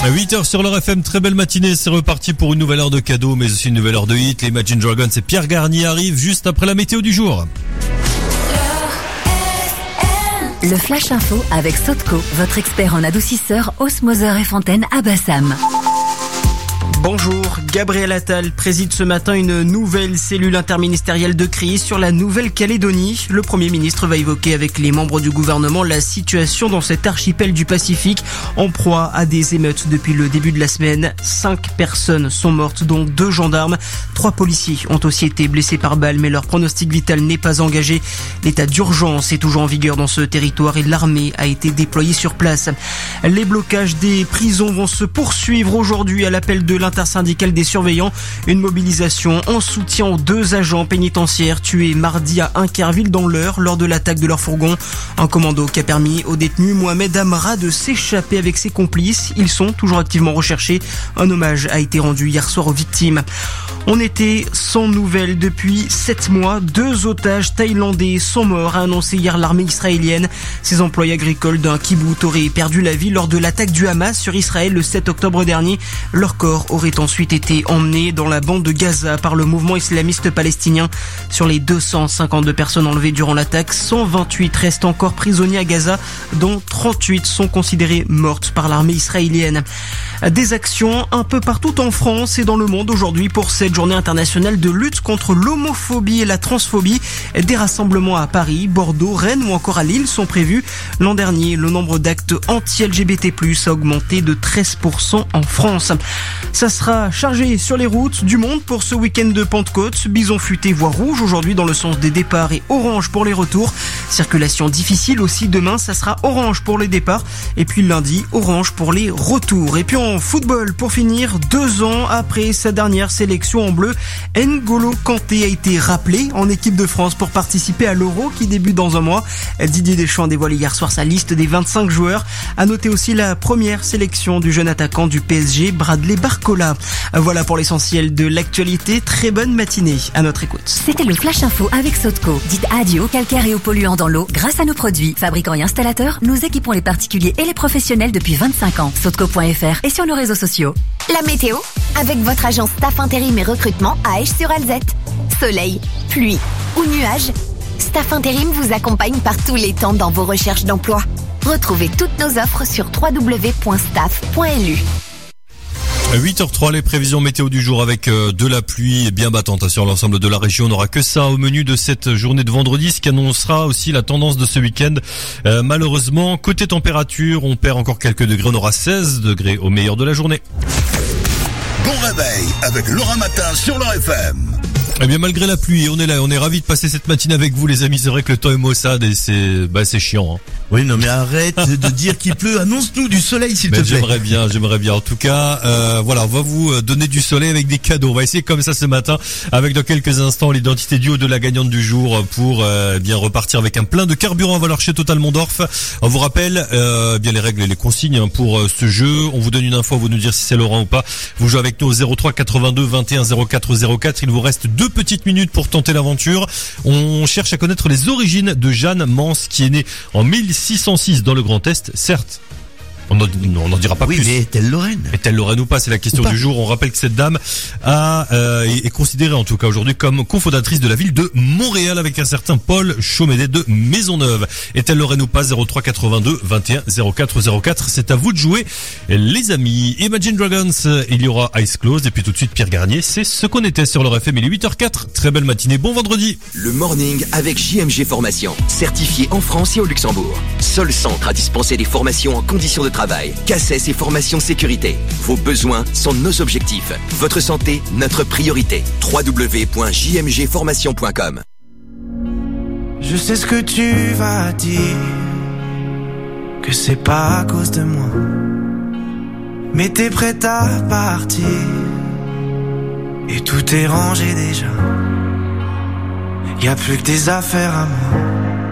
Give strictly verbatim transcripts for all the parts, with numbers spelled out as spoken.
À huit heures sur leur F M, très belle matinée, c'est reparti pour une nouvelle heure de cadeaux, mais aussi une nouvelle heure de hit. Les Imagine Dragons et Pierre Garnier arrivent juste après la météo du jour. Le Flash Info avec Sotco, votre expert en adoucisseur, osmoseur et fontaine à Bassam. Bonjour, Gabriel Attal préside ce matin une nouvelle cellule interministérielle de crise sur la Nouvelle-Calédonie. Le Premier ministre va évoquer avec les membres du gouvernement la situation dans cet archipel du Pacifique en proie à des émeutes depuis le début de la semaine. Cinq personnes sont mortes, dont deux gendarmes. Trois policiers ont aussi été blessés par balle, mais leur pronostic vital n'est pas engagé. L'état d'urgence est toujours en vigueur dans ce territoire et l'armée a été déployée sur place. Les blocages des prisons vont se poursuivre aujourd'hui à l'appel de l'intersyndicale des surveillants. Une mobilisation en soutien aux deux agents pénitentiaires tués mardi à Inkerville dans l'Eure lors de l'attaque de leur fourgon. Un commando qui a permis au détenu Mohamed Amra de s'échapper avec ses complices. Ils sont toujours activement recherchés. Un hommage a été rendu hier soir aux victimes. On était sans nouvelles depuis sept mois. Deux otages thaïlandais sont morts, a annoncé hier l'armée israélienne. Ces employés agricoles d'un kibboutz auraient perdu la vie lors de l'attaque du Hamas sur Israël le sept octobre dernier. Leur corps aurait ensuite été emmenés dans la bande de Gaza par le mouvement islamiste palestinien. Sur les deux cent cinquante-deux personnes enlevées durant l'attaque, cent vingt-huit restent encore prisonniers à Gaza, dont trente-huit sont considérées mortes par l'armée israélienne. Des actions un peu partout en France et dans le monde aujourd'hui pour cette journée internationale de lutte contre l'homophobie et la transphobie. Des rassemblements à Paris, Bordeaux, Rennes ou encore à Lille sont prévus. L'an dernier, le nombre d'actes anti-L G B T plus, a augmenté de treize pour cent en France. Ça sera chargé sur les routes du monde pour ce week-end de Pentecôte. Bison futé voie rouge aujourd'hui dans le sens des départs et orange pour les retours. Circulation difficile aussi demain, ça sera orange pour les départs et puis lundi, orange pour les retours. Et puis en football, pour finir, deux ans après sa dernière sélection en bleu, N'Golo Kanté a été rappelé en équipe de France pour participer à l'Euro qui débute dans un mois. Didier Deschamps a dévoilé hier soir sa liste des vingt-cinq joueurs. À noter aussi la première sélection du jeune attaquant du P S G, Bradley Barcola. Voilà pour l'essentiel de l'actualité. Très bonne matinée à notre écoute. C'était le Flash Info avec Sotco. Dites adieu aux calcaires et aux polluants dans l'eau grâce à nos produits. Fabricants et installateurs, nous équipons les particuliers et les professionnels depuis vingt-cinq ans. Sotco point F R et sur nos réseaux sociaux. La météo, avec votre agence Staff Intérim et Recrutement à Esch-sur-Alzette. Soleil, pluie ou nuages, Staff Intérim vous accompagne par tous les temps dans vos recherches d'emploi. Retrouvez toutes nos offres sur w w w point staff point l u. À huit heures trois, les prévisions météo du jour avec euh, de la pluie bien battante sur l'ensemble de la région. On n'aura que ça au menu de cette journée de vendredi, ce qui annoncera aussi la tendance de ce week-end. Euh, malheureusement, côté température, on perd encore quelques degrés. On aura seize degrés au meilleur de la journée. Bon réveil avec Laura Matin sur leur F M. Eh bien, malgré la pluie, on est là, on est ravis de passer cette matinée avec vous, les amis. C'est vrai que le temps est maussade et c'est, bah, c'est chiant, hein. Oui, non, mais arrête de dire qu'il pleut. Annonce-nous du soleil, s'il ben, te plaît. J'aimerais bien, j'aimerais bien. En tout cas, euh, voilà, on va vous donner du soleil avec des cadeaux. On va essayer comme ça ce matin, avec dans quelques instants l'identité du haut de la gagnante du jour pour euh, bien repartir avec un plein de carburant à valeur chez Total Mondorf. On vous rappelle euh, bien les règles et les consignes pour euh, ce jeu. On vous donne une info, vous nous dire si c'est Laurent ou pas. Vous jouez avec nous au zéro trois quatre-vingt-deux vingt et un zéro quatre zéro quatre. Il vous reste deux petites minutes pour tenter l'aventure. On cherche à connaître les origines de Jeanne Mance, qui est née en mille six cent six dans le Grand Est, certes. On n'en dira pas oui, plus. Oui, mais est-elle Lorraine? Est-elle Lorraine ou pas? C'est la question du jour. On rappelle que cette dame a, euh, est considérée en tout cas aujourd'hui comme cofondatrice de la ville de Montréal avec un certain Paul Chaumédet de Maisonneuve. Est-elle Lorraine ou pas? zéro trois quatre-vingt-deux vingt et un zéro quatre zéro quatre. C'est à vous de jouer, les amis. Imagine Dragons, il y aura Eyes Closed et puis tout de suite Pierre Garnier. C'est ce qu'on était sur leur F M. Il est huit heures quatre. Très belle matinée. Bon vendredi. Le morning avec J M G Formation. Certifié en France et au Luxembourg. Seul centre à dispenser des formations en conditions de travail. C A C E S et formation sécurité. Vos besoins sont nos objectifs. Votre santé, notre priorité. w w w point j m g formation point com. Je sais ce que tu vas dire, que c'est pas à cause de moi, mais t'es prête à partir et tout est rangé déjà. Y a plus que tes affaires à moi.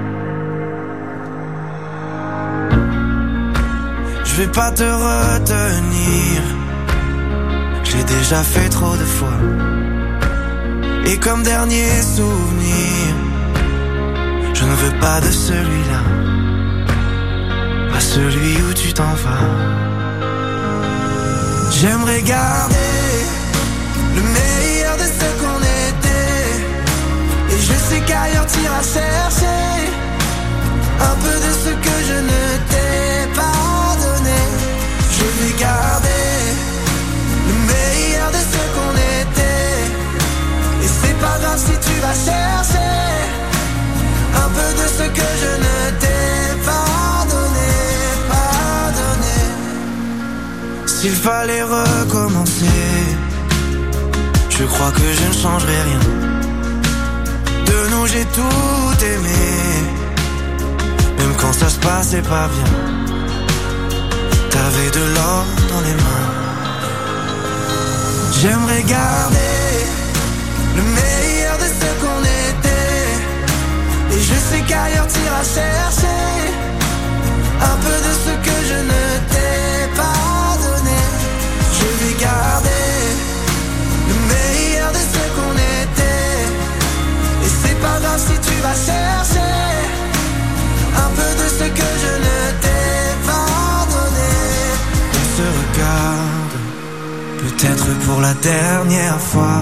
Je vais pas te retenir, je l'ai déjà fait trop de fois. Et comme dernier souvenir, je ne veux pas de celui-là, pas celui où tu t'en vas. J'aimerais garder le meilleur de ce qu'on était. Et je sais qu'ailleurs t'iras chercher un peu de ce que je ne t'ai pas donné. Je vais garder le meilleur de ce qu'on était. Et c'est pas grave si tu vas chercher un peu de ce que je ne t'ai pas donné, pas donné. S'il fallait recommencer, je crois que je ne changerai rien. De nous j'ai tout aimé, même quand ça se passait pas bien. T'avais de l'or dans les mains. J'aimerais garder le meilleur de ce qu'on était. Et je sais qu'ailleurs t'iras chercher un peu de ce que je ne t'ai pas donné. Je vais garder le meilleur de ce qu'on était. Et c'est pas grave si tu vas chercher un peu de ce que je ne t'ai pas donné. On se regarde, peut-être pour la dernière fois.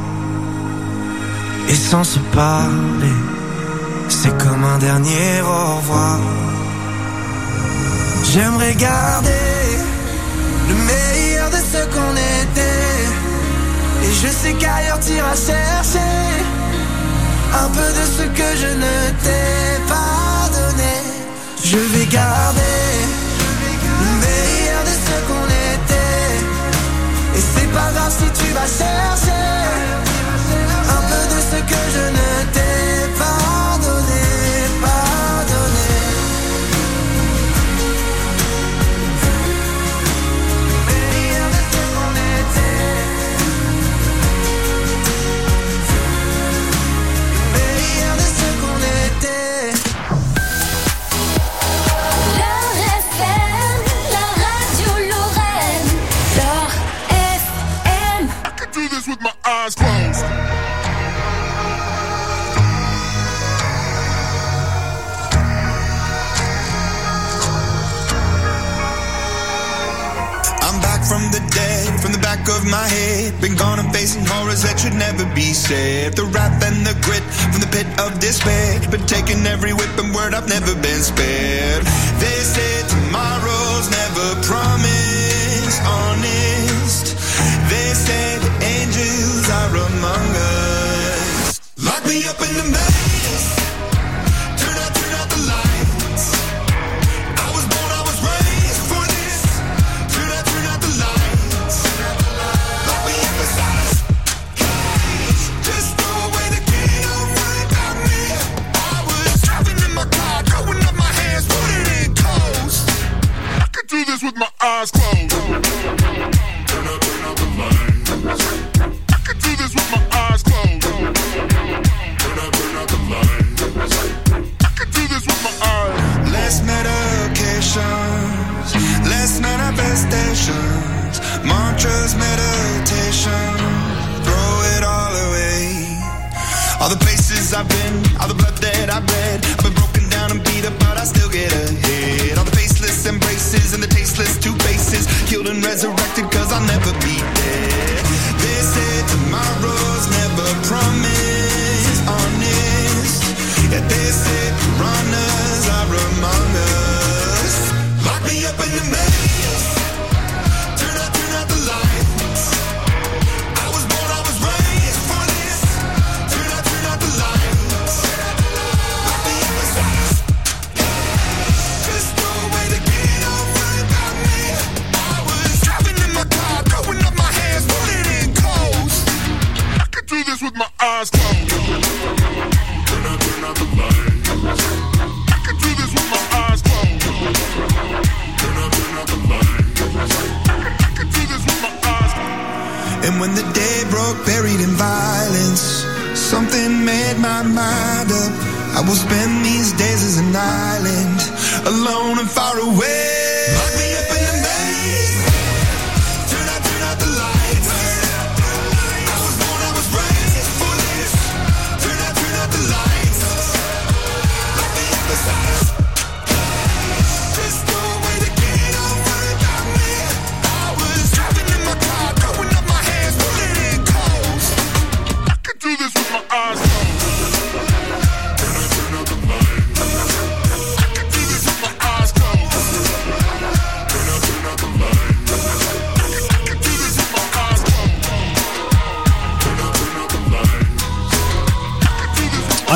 Et sans se parler, c'est comme un dernier au revoir. J'aimerais garder le meilleur de ce qu'on était. Et je sais qu'ailleurs t'iras chercher un peu de ce que je ne t'ai pas donné. Je vais garder le meilleur de ce qu'on était. Et c'est pas grave si tu vas chercher un peu de ce que je ne t'ai pas donné, pas donné. Le meilleur de ce qu'on était. Le meilleur de ce qu'on était. L'heure F M, la radio Lorraine. L'heure F M. I could do this with my eyes closed. From the dead, from the back of my head. Been gone and facing horrors that should never be said. The wrath and the grit from the pit of despair. Been taking every whip and word, I've never been spared. They say tomorrow's never promised, honest. They say the angels are among us. Lock me up in the maze. Turn out, turn out the lights. I was born, I was raised for this. Turn out, turn out the lights. Lock me up inside a cage. Just throw away the key, don't worry about me. I was driving in my car, throwing up my hands, putting it coast. I could do this with my eyes closed. Turn out, turn out the lights. I could do this with my eyes closed. Turn out, turn out the lights. I could do this with my eyes. Less medications, less manifestations, mantras, meditation, throw it all away. All the places I've been, all the blood that I've bled, I've been broken down and beat up, but I still get ahead. All the faceless embraces and the tasteless two faces, killed and resurrected cause I'll never be dead. They say tomorrow's never promised, honest. Yeah, they say runners are among us. Lock me up in the maze. Turn out, turn out the lights. I was born, I was raised for this. Turn out, turn out the lights. Lock me up inside a cage. Just throw away the key, don't worry about me. I was driving in my car, throwing up my hands, putting it coast. I could do this with my eyes closed. Turn out, turn out the lights. I could do this with my eyes closed. Turn out, turn out the lights. I could do this with my eyes closed. And when the day broke, buried in violence, something made my mind up. I will spend these days as an island, alone and far away. Lock me up in the maze. Turn out, turn out the lights. I was born, I was raised for this. Turn out, turn out the lights. Lock me up inside a cage. Just throw away the key, don't worry about me. I was driving in my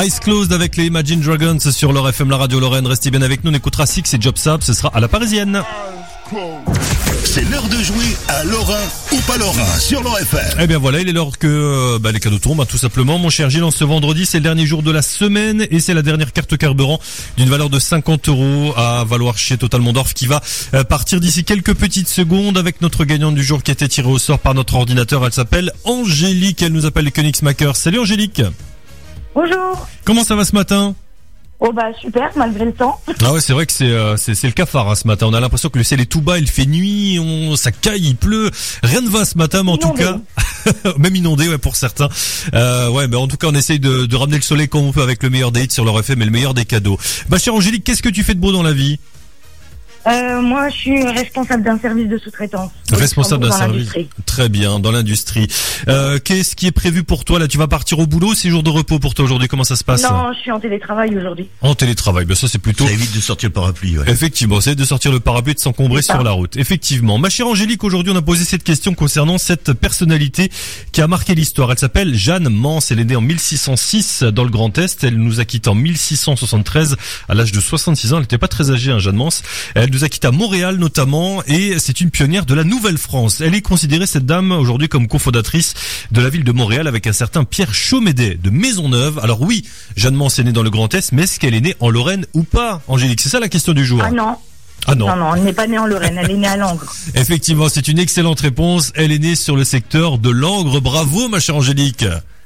Eyes Closed avec les Imagine Dragons sur leur F M, la radio Lorraine. Restez bien avec nous, on écoutera Six et Job Sap, ce sera à la parisienne. C'est l'heure de jouer à Lorrain ou pas Lorrain sur leur F M. Eh bien voilà, il est l'heure que euh, bah, les cadeaux tombent, hein, tout simplement. Mon cher Gilles, en ce vendredi, c'est le dernier jour de la semaine et c'est la dernière carte carburant d'une valeur de cinquante euros à valoir chez Total Mondorf qui va euh, partir d'ici quelques petites secondes avec notre gagnante du jour qui a été tirée au sort par notre ordinateur. Elle s'appelle Angélique, elle nous appelle les Königsmaker. Salut Angélique. Bonjour. Comment ça va ce matin ? Oh bah super, malgré le temps. Ah ouais, c'est vrai que c'est euh, c'est, c'est le cafard hein, ce matin. On a l'impression que le ciel est tout bas, il fait nuit, on ça caille, il pleut. Rien ne va ce matin, mais en inondé. Tout cas, même inondé, ouais pour certains. Euh, ouais, mais en tout cas, on essaye de, de ramener le soleil comme on peut avec le meilleur des hits sur leur F M et le meilleur des cadeaux. Bah chère Angélique, qu'est-ce que tu fais de beau dans la vie ? Euh, moi, je suis responsable d'un service de sous-traitance. Responsable d'un dans service. L'industrie. Très bien, dans l'industrie. Euh, qu'est-ce qui est prévu pour toi là ? Tu vas partir au boulot, c'est jour de repos pour toi aujourd'hui ? Comment ça se passe ? Non, je suis en télétravail aujourd'hui. En télétravail, ben ça c'est plutôt. Ça évite de sortir le parapluie. Ouais. Effectivement, c'est de sortir le parapluie et de s'encombrer C'est sur ça. la route. Effectivement, ma chère Angélique, aujourd'hui on a posé cette question concernant cette personnalité qui a marqué l'histoire. Elle s'appelle Jeanne Mans. Elle est née en mille six cent six dans le Grand Est. Elle nous a quitté en mille six cent soixante-treize à l'âge de soixante-six ans. Elle n'était pas très âgée, hein, Jeanne Mans. Elle nous a quitté à Montréal notamment et c'est une pionnière de la Nouvelle-France. Elle est considérée, cette dame, aujourd'hui comme cofondatrice de la ville de Montréal avec un certain Pierre Chaumédet de Maisonneuve. Alors oui, Jeanne Mans est née dans le Grand Est, mais est-ce qu'elle est née en Lorraine ou pas, Angélique ? C'est ça la question du jour. Ah non. Ah non. Non, non, elle n'est pas née en Lorraine, elle est née à Langres. Effectivement, c'est une excellente réponse. Elle est née sur le secteur de Langres. Bravo, ma chère Angélique.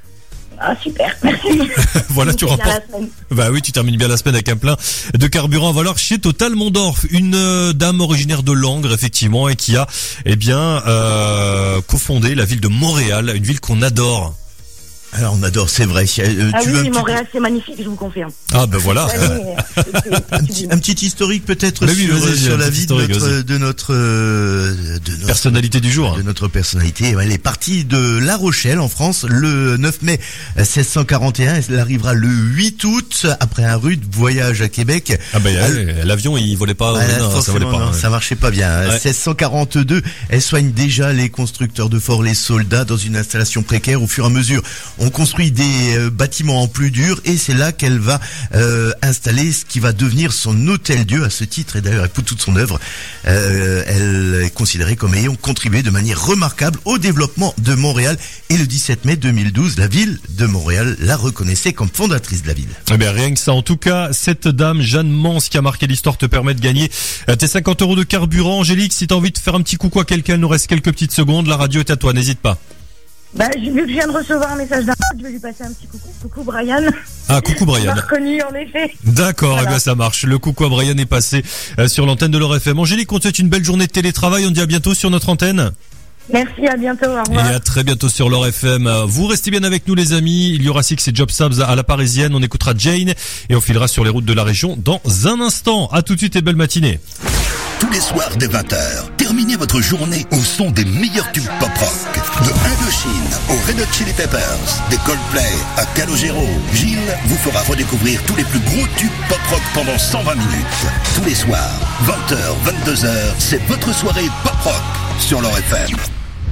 Ah super, merci. Voilà, tu Bien remportes. la semaine. Bah oui, tu termines bien la semaine avec un plein de carburant à valeur chez Total Mondorf. Une euh, dame originaire de Langres, effectivement, et qui a, eh bien, euh, cofondé la ville de Montréal, une ville qu'on adore. Alors on adore, c'est vrai. Euh, Ah tu oui, veux un oui, petit- Montréal, c'est magnifique, je vous confirme. Ah ben voilà. Ouais, mais, euh, c'est- c'est- Un petit, un petit historique peut-être Mais oui, sur, vas-y, sur un la petit vie de historique, notre, vas-y. de notre euh, de notre Personnalité du jour. de notre personnalité. Elle est partie de La Rochelle en France le neuf mai seize cent quarante et un. Elle arrivera le huit août après un rude voyage à Québec. Ah ben Elle- l'avion il volait pas. Ouais, non, ça forcément, volait pas. non, ouais. ça marchait pas bien. Ouais. seize cent quarante-deux, elle soigne déjà les constructeurs de forts, les soldats dans une installation précaire. Au fur et à mesure, on construit des euh, bâtiments en plus dur et c'est là qu'elle va euh, installer ce qui va devenir son hôtel-dieu à ce titre. Et d'ailleurs, pour toute son œuvre, euh, elle est considérée comme ayant contribué de manière remarquable au développement de Montréal. Et le dix-sept mai deux mille douze, la ville de Montréal la reconnaissait comme fondatrice de la ville. Eh bien, rien que ça. En tout cas, cette dame, Jeanne Mans, qui a marqué l'histoire, te permet de gagner euh, tes cinquante euros de carburant. Angélique, si t'as envie de faire un petit coucou à quelqu'un, il nous reste quelques petites secondes. La radio est à toi, n'hésite pas. Bah, j'ai vu que je viens de recevoir un message d'un pote, je vais lui passer un petit coucou. Coucou Brian. Ah, coucou Il Brian. m'a reconnu en effet. D'accord, Voilà. eh bien ça marche. Le coucou à Brian est passé euh, sur l'antenne de l'Or F M. Angélique, on te souhaite une belle journée de télétravail. On te dit à bientôt sur notre antenne. Merci, à bientôt, au Et revoir. à très bientôt sur l'Or F M. Vous restez bien avec nous les amis. Il y aura Six et Job Sabs à la parisienne. On écoutera Jane et on filera sur les routes de la région dans un instant. À tout de suite et belle matinée. Tous les soirs dès vingt heures, terminez votre journée au son des meilleurs tubes pop-rock. De Indochine aux Red Hot Chili Peppers, des Coldplay à Calogero, Gilles vous fera redécouvrir tous les plus gros tubes pop-rock pendant cent vingt minutes. Tous les soirs, vingt heures, vingt-deux heures, c'est votre soirée pop-rock sur l'Or F M.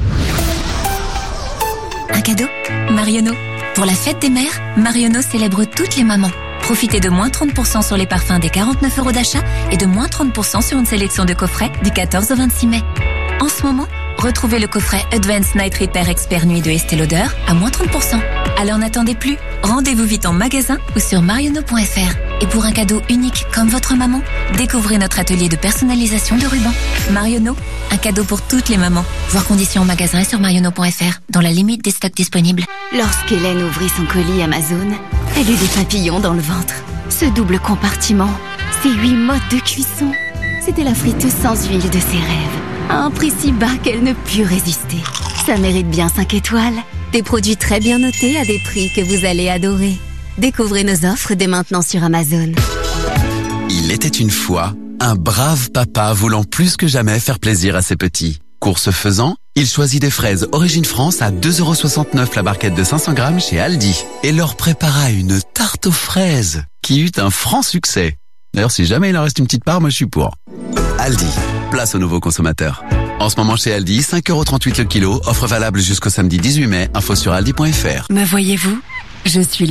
Un cadeau ? Marionneau. Pour la fête des mères, Marionneau célèbre toutes les mamans. Profitez de moins trente pour cent sur les parfums des quarante-neuf euros d'achat et de moins trente pour cent sur une sélection de coffrets du quatorze au vingt-six mai. En ce moment, retrouvez le coffret Advanced Night Repair Expert Nuit de Estée Lauder à moins trente pour cent. Alors n'attendez plus, rendez-vous vite en magasin ou sur marionneau point f r. Et pour un cadeau unique comme votre maman, découvrez notre atelier de personnalisation de rubans. Marionneau, un cadeau pour toutes les mamans. Voir conditions en magasin et sur marionneau point f r, dans la limite des stocks disponibles. Lorsqu'Hélène ouvrit son colis Amazon, elle eut des papillons dans le ventre. Ce double compartiment, ces huit modes de cuisson, c'était la friteuse sans huile de ses rêves. À un prix si bas qu'elle ne put résister. Ça mérite bien cinq étoiles. Des produits très bien notés à des prix que vous allez adorer. Découvrez nos offres dès maintenant sur Amazon. Il était une fois un brave papa voulant plus que jamais faire plaisir à ses petits. Course faisant, il choisit des fraises Origine France à deux euros soixante-neuf la barquette de cinq cents grammes chez Aldi et leur prépara une tarte aux fraises qui eut un franc succès. D'ailleurs, si jamais il en reste une petite part, moi je suis pour. Aldi, place aux nouveaux consommateurs. En ce moment chez Aldi, cinq euros trente-huit le kilo, offre valable jusqu'au samedi dix-huit mai, info sur aldi point f r. Me voyez-vous ? Je suis là,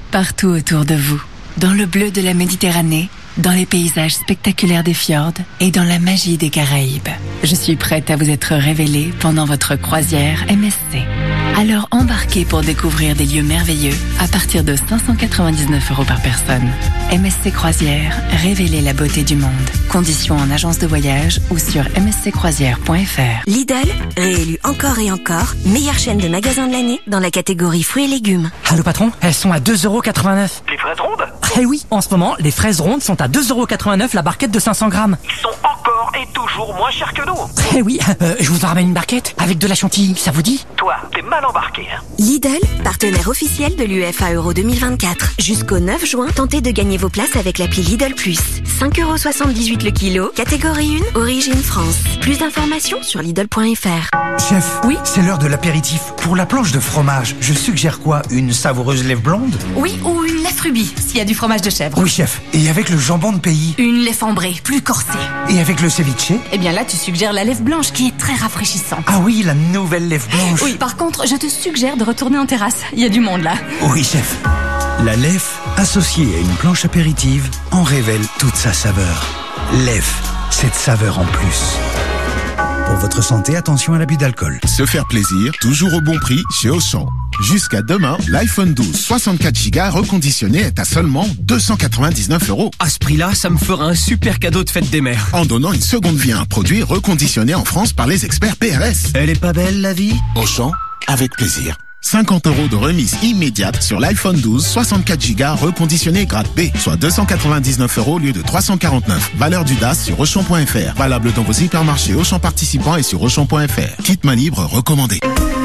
partout autour de vous. Dans le bleu de la Méditerranée, dans les paysages spectaculaires des fjords et dans la magie des Caraïbes. Je suis prête à vous être révélée pendant votre croisière M S C. Alors embarquez pour découvrir des lieux merveilleux à partir de cinq cent quatre-vingt-dix-neuf euros par personne. M S C Croisière, révélez la beauté du monde. Conditions en agence de voyage ou sur m s c croisière point f r. Lidl, réélu encore et encore, meilleure chaîne de magasins de l'année dans la catégorie fruits et légumes. Allô patron, elles sont à deux euros quatre-vingt-neuf. Les fraises rondes? Eh oui, en ce moment, les fraises rondes sont à deux euros quatre-vingt-neuf la barquette de cinq cents grammes. Ils sont encore et toujours moins chers que nous. Eh oui, euh, je vous en ramène une barquette avec de la chantilly, ça vous dit? Toi, t'es mal embarqué, hein. Lidl, partenaire officiel de l'U E F A Euro deux mille vingt-quatre. Jusqu'au neuf juin, tentez de gagner vos places avec l'appli Lidl Plus. cinq euros soixante-dix-huit le kilo, catégorie un, origine France. Plus d'informations sur Lidl point f r. Chef, oui, c'est l'heure de l'apéritif. Pour la planche de fromage, je suggère quoi? Une savoureuse lèvre blonde? Oui, ou une lèvre rubis, s'il y a du fromage de chèvre. Oui, chef. Et avec le jambon de pays? Une lèvre ambrée, plus corsée. Et avec le ceviche? Eh bien là, tu suggères la lèvre blanche qui est très rafraîchissante. Ah oui, la nouvelle lèvre blanche. Oui, par contre, je te suggère de retourner en terrasse. Il y a du monde là. Oui, chef. La Lef, associée à une planche apéritive, en révèle toute sa saveur. Lef, cette saveur en plus. Pour votre santé, attention à l'abus d'alcool. Se faire plaisir, toujours au bon prix chez Auchan. Jusqu'à demain, l'iPhone douze soixante-quatre giga reconditionné est à seulement deux cent quatre-vingt-dix-neuf euros. À ce prix-là, ça me fera un super cadeau de fête des mères. En donnant une seconde vie à un produit reconditionné en France par les experts P R S. Elle est pas belle, la vie? Auchan, avec plaisir. cinquante euros de remise immédiate sur l'iPhone douze soixante-quatre giga reconditionné grade B, soit deux cent quatre-vingt-dix-neuf euros au lieu de trois cent quarante-neuf. Valeur du D A S sur Auchan point f r. Valable dans vos hypermarchés Auchan participants et sur Auchan point f r. Kit main libre recommandé.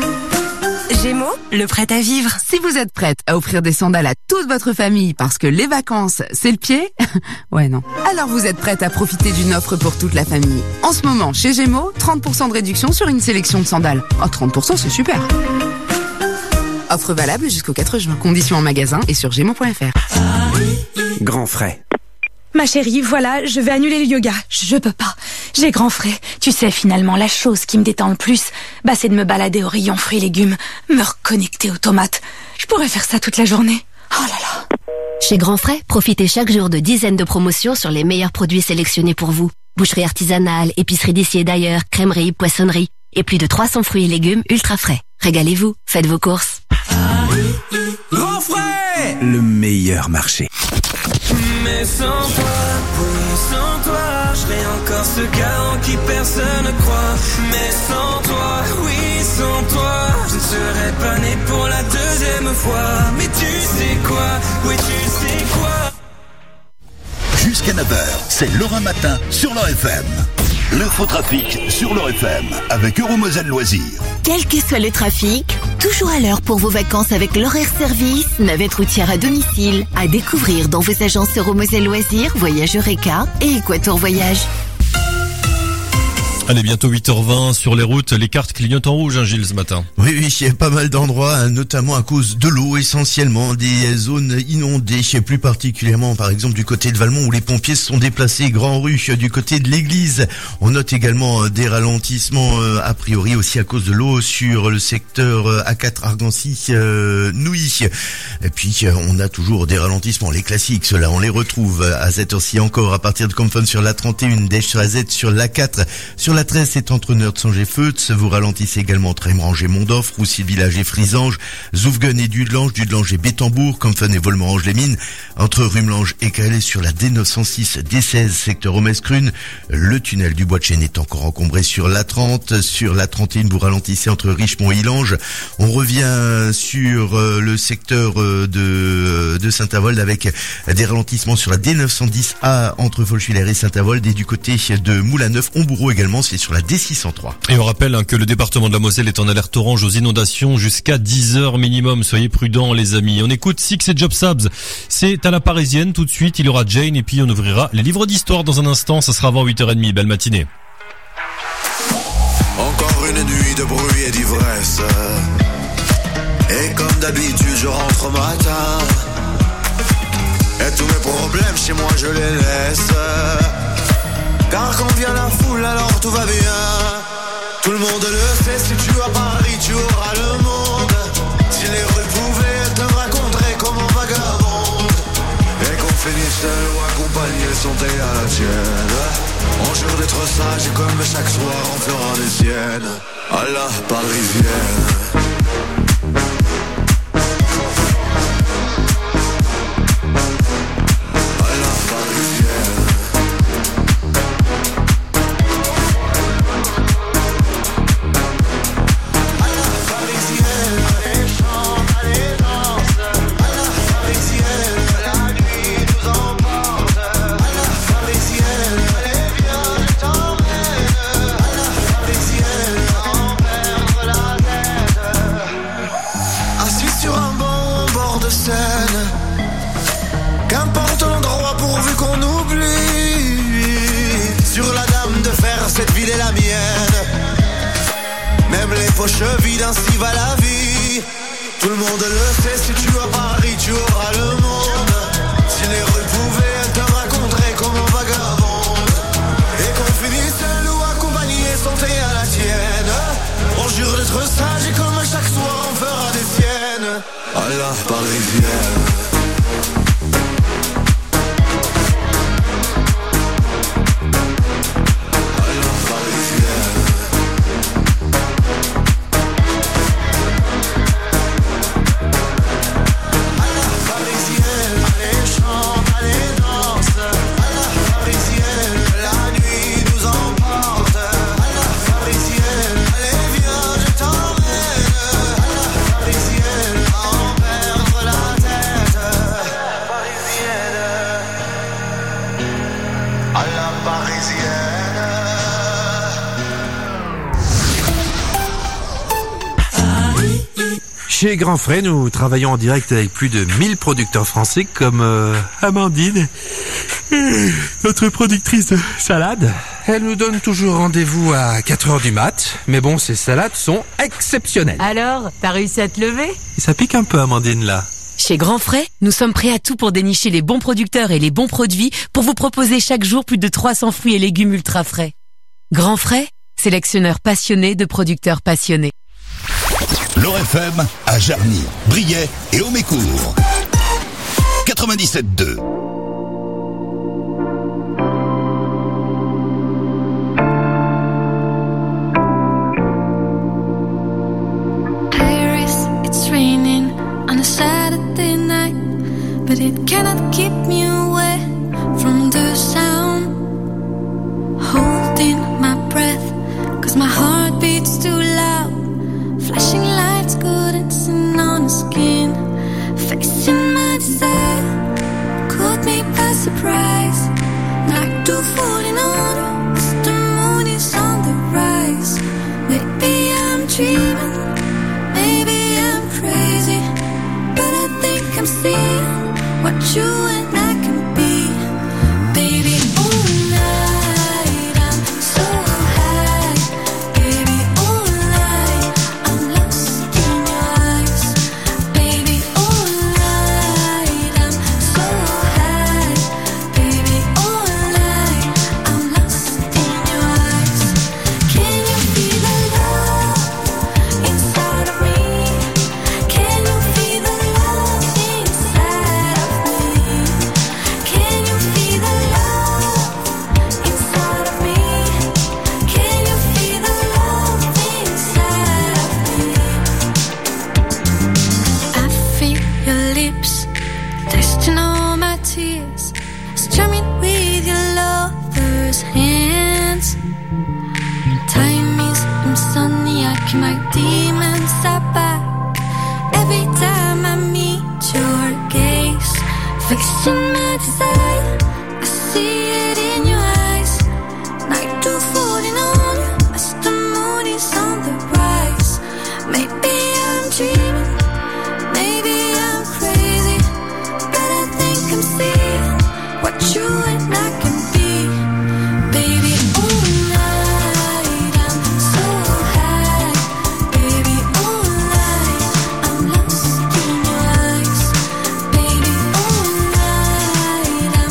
Gémeaux, le prêt à vivre. Si vous êtes prête à offrir des sandales à toute votre famille parce que les vacances, c'est le pied, ouais non. Alors vous êtes prête à profiter d'une offre pour toute la famille. En ce moment, chez Gémeaux, trente pour cent de réduction sur une sélection de sandales. Oh, trente pour cent, c'est super. Offre valable jusqu'au quatre juin. Conditions en magasin et sur gémeaux point f r. Grand frais. Ma chérie, voilà, je vais annuler le yoga. Je peux pas. J'ai grand frais. Tu sais, finalement, la chose qui me détend le plus, bah, c'est de me balader au rayon fruits et légumes, me reconnecter aux tomates. Je pourrais faire ça toute la journée. Oh là là. Chez Grand Frais, profitez chaque jour de dizaines de promotions sur les meilleurs produits sélectionnés pour vous. Boucherie artisanale, épicerie d'ici et d'ailleurs, crèmerie, poissonnerie et plus de trois cents fruits et légumes ultra frais. Régalez-vous, faites vos courses. Grand Frais, le meilleur marché. Mais sans toi, oui, sans toi, je serais encore ce gars en qui personne ne croit. Mais sans toi, oui, sans toi, je ne serais pas né pour la deuxième fois. Mais tu sais quoi, oui, tu sais quoi. Jusqu'à neuf heures, c'est Laurent Matin sur l'O F M. Le faux trafic sur l'O F M avec Euromoselle Loisirs. Quel que soit le trafic, toujours à l'heure pour vos vacances avec l'horaire service, navette routière à domicile, à découvrir dans vos agences Euromoselle Loisirs, Voyage Eureka et Équateur Voyage. Allez, bientôt huit heures vingt sur les routes. Les cartes clignotent en rouge, hein, Gilles, ce matin. Oui, oui, il y a pas mal d'endroits, hein, notamment à cause de l'eau, essentiellement des zones inondées, plus particulièrement, par exemple, du côté de Valmont, où les pompiers se sont déplacés, Grand Rue, du côté de l'église. On note également des ralentissements, euh, a priori aussi à cause de l'eau, sur le secteur euh, A quatre Argancy, euh, Nouilly. Et puis, euh, on a toujours des ralentissements, les classiques, ceux-là, on les retrouve à cette heure-ci encore, à partir de Compton sur la trente et un, Dèche sur la Z sur l'A quatre, sur la treize, c'est entre Neurt-Sanger-Feutz. Vous ralentissez également entre Emerange et Mondorf, Roussy-Village et Frisange, Zoufgen et Dudelange, Dudelange et Bétambourg, Compton et Volmerange-les-Mines, entre Rumelange et Calais sur la D neuf cent six, D seize, secteur Omescrune. Le tunnel du Bois de Chêne est encore encombré sur l'A trente. Sur l'A trente et un, vous ralentissez entre Richemont et Illange. On revient sur le secteur de, de Saint-Avold avec des ralentissements sur la D neuf cent dix A entre Folchvillers et Saint-Avold, et du côté de Moulin-Neuf, Hombourg également, c'est sur la D six cent trois. Et on rappelle hein, que le département de la Moselle est en alerte orange aux inondations jusqu'à dix heures minimum. Soyez prudents, les amis. On écoute Six et Job Sabs. C'est à la Parisienne. Tout de suite, il y aura Jane et puis on ouvrira les livres d'histoire dans un instant. Ça sera avant huit heures trente. Belle matinée. Encore une nuit de bruit et d'ivresse. Et comme d'habitude, je rentre au matin. Et tous mes problèmes chez moi, je les laisse. Car quand vient la foule, alors tout va bien. Tout le monde le sait, si tu as Paris, tu auras le monde. Si les rues pouvaient te raconter comment vagabond. santé à la tienne. On jure d'être sage et comme chaque soir on fera des siennes. À la parisienne. Poche vide, ainsi va la vie. Tout le monde le sait, si tu as Paris, tu auras le monde. Si les rues pouvaient te raconter comme on vagabonde, et qu'on finisse seul ou accompagné, santé à la tienne. On jure d'être sage et comme chaque soir on fera des siennes. À la parisienne. Chez Grand Frais, nous travaillons en direct avec plus de mille producteurs français comme euh, Amandine, notre productrice de salade. Elle nous donne toujours rendez-vous à quatre heures du mat, mais bon, ces salades sont exceptionnelles. Alors, t'as réussi à te lever ? Et ça pique un peu, Amandine, là. Chez Grand Frais, nous sommes prêts à tout pour dénicher les bons producteurs et les bons produits pour vous proposer chaque jour plus de trois cents fruits et légumes ultra frais. Grand Frais, sélectionneur passionné de producteurs passionnés. L'Or F M à Jarny, Briey et Aumécourt. quatre-vingt-dix-sept deux. Paris, it's raining on a Saturday night, but it cannot keep me away from the sound. Holding my breath, cause my heart beats too loud. Flashing lights, dancing on the skin. Facing my desire, caught me by surprise. Like two falling on, cause the moon is on the rise. Maybe I'm dreaming, maybe I'm crazy, but I think I'm seeing what you and I can be. Baby, all night I'm so high. Baby, all night I'm lost in your eyes. Baby, all night I'm so high. Baby, all night I'm lost in your eyes. Can you feel the love inside of me? Can you feel the love inside of me? Can you feel the love inside of me? Can you feel the love inside of me? I feel your lips tasting all my tears, strumming with your lover's hands. Time is insomniac, my demons are back. Every time I meet your gaze, fixing my desire, I see it in your eyes. Night to falling on, as the moon is on the rise. Maybe I'm dreaming, maybe I'm crazy, but I think I'm seeing what you and I can be. Baby, all night I'm so high. Baby, all night I'm lost in your eyes. Baby, all night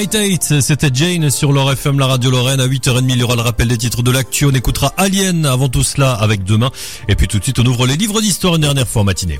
Tight Eight, c'était Jane sur leur F M, la radio Lorraine. À huit heures trente, il y aura le rappel des titres de l'actu. On écoutera Alien avant tout cela avec Demain. Et puis tout de suite, on ouvre les livres d'histoire une dernière fois en matinée.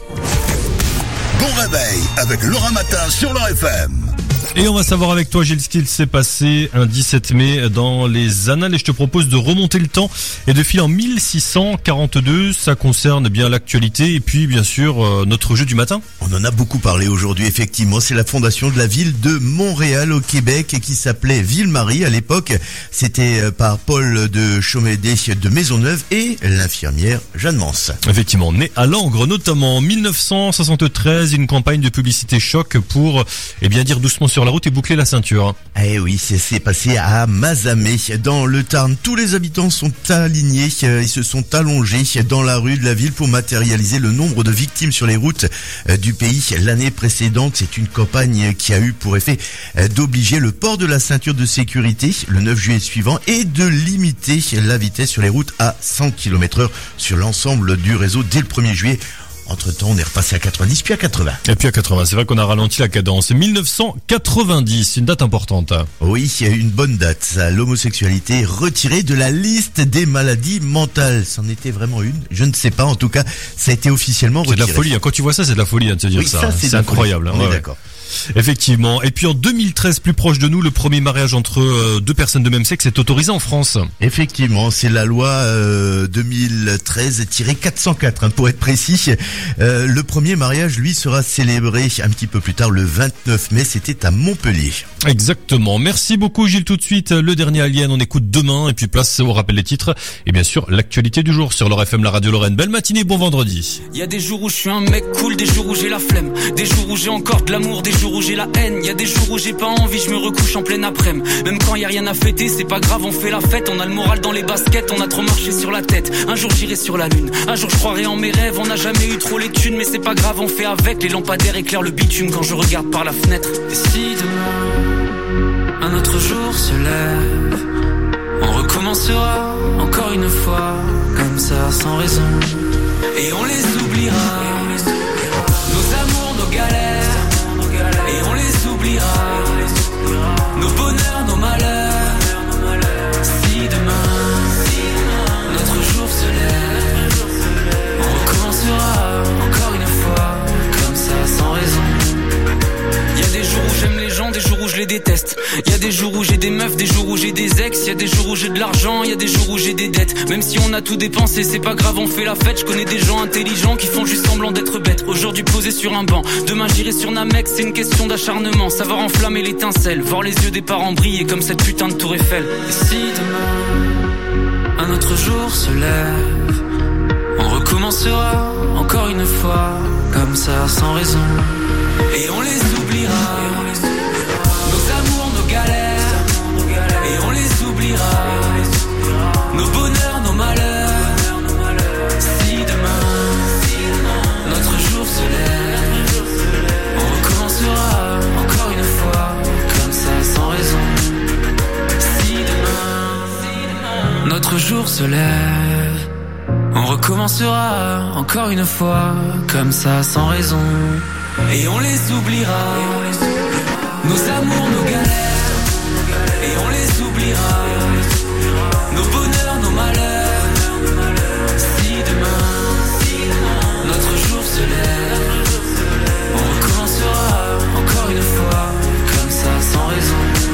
Bon réveil avec Laurent Matin sur leur F M. Et on va savoir avec toi, Gilles, ce qu'il s'est passé un dix-sept mai dans les annales. Et je te propose de remonter le temps et de filer en mille six cent quarante-deux. Ça concerne bien l'actualité et puis bien sûr euh, notre jeu du matin. On en a beaucoup parlé aujourd'hui, effectivement. C'est la fondation de la ville de Montréal au Québec qui s'appelait Ville-Marie à l'époque. C'était par Paul de Chaumédé de Maisonneuve et l'infirmière Jeanne Mance. Effectivement, né à Langres, notamment en mille neuf cent soixante-treize, une campagne de publicité choc pour, eh bien, dire doucement sur la route et boucler la ceinture. Eh oui, c'est, c'est passé à Mazamet, dans le Tarn. Tous les habitants sont alignés, euh, ils se sont allongés dans la rue de la ville pour matérialiser le nombre de victimes sur les routes euh, du pays l'année précédente. C'est une campagne qui a eu pour effet euh, d'obliger le port de la ceinture de sécurité le neuf juillet suivant et de limiter la vitesse sur les routes à cent kilomètres heure sur l'ensemble du réseau dès le premier juillet. Entre-temps, on est repassé à quatre-vingt-dix, puis à quatre-vingts. Et puis à quatre-vingts, c'est vrai qu'on a ralenti la cadence. mille neuf cent quatre-vingt-dix, une date importante. Oui, une bonne date, ça. L'homosexualité retirée de la liste des maladies mentales. C'en était vraiment une? Je ne sais pas, en tout cas, ça a été officiellement retiré. C'est de la folie, hein. Quand tu vois ça, c'est de la folie hein, de se dire oui, ça. ça c'est, c'est incroyable. Hein, on ouais, est ouais. d'accord. Effectivement. Et puis en deux mille treize, plus proche de nous, le premier mariage entre euh, deux personnes de même sexe est autorisé en France. Effectivement, c'est la loi euh, deux mille treize quatre cent quatre hein, pour être précis. Euh, le premier mariage, lui, sera célébré un petit peu plus tard, le vingt-neuf mai. C'était à Montpellier. Exactement. Merci beaucoup Gilles. Tout de suite, le dernier Alien, on écoute Demain. Et puis place au rappel des titres. Et bien sûr, l'actualité du jour sur leur F M, la radio Lorraine. Belle matinée, bon vendredi. Il y a des jours où je suis un mec cool, des jours où j'ai la flemme, des jours où j'ai encore de l'amour, des jours où j'ai la haine. Y a des jours où j'ai pas envie, je me recouche en pleine après-midi. Même quand y a rien à fêter, c'est pas grave, on fait la fête. On a le moral dans les baskets, on a trop marché sur la tête. Un jour j'irai sur la lune, un jour je croirai en mes rêves. On n'a jamais eu trop les thunes, mais c'est pas grave, on fait avec. Les lampadaires éclairent le bitume quand je regarde par la fenêtre. Et si demain, un autre jour se lève, on recommencera encore une fois, comme ça sans raison. Et on les oubliera, nos amours, nos galères. Et on les oubliera, nos bonheurs, nos malheurs. Si demain, notre jour se lève, on recommencera encore une fois, comme ça sans raison. Y a des jours où j'aime les gens, des jours où je les déteste. Y a des jours où j'ai des meufs, des jours où j'ai des ex. Y a des jours où j'ai de l'argent, y a des jours où j'ai des dettes. Même si on a tout dépensé, c'est pas grave, on fait la fête. Je connais des gens intelligents qui font juste semblant d'être bêtes. Aujourd'hui posé sur un banc, demain j'irai sur Namek. C'est une question d'acharnement, savoir enflammer l'étincelle, voir les yeux des parents briller comme cette putain de tour Eiffel. Et si demain, un autre jour se lève, on recommencera encore une fois, comme ça sans raison. Et on les oubliera, nos amours, nos galères. Et on les oubliera, nos bonheurs, nos malheurs. Si demain, notre jour se lève, on recommencera encore une fois, comme ça sans raison. Si demain, notre jour se lève, on recommencera encore une fois, comme ça sans raison. Et on les oubliera, nos amours, nos galères. Et on les oubliera, nos bonheurs, nos malheurs. Si demain, notre jour se lève, on recommencera encore une fois, comme ça sans raison.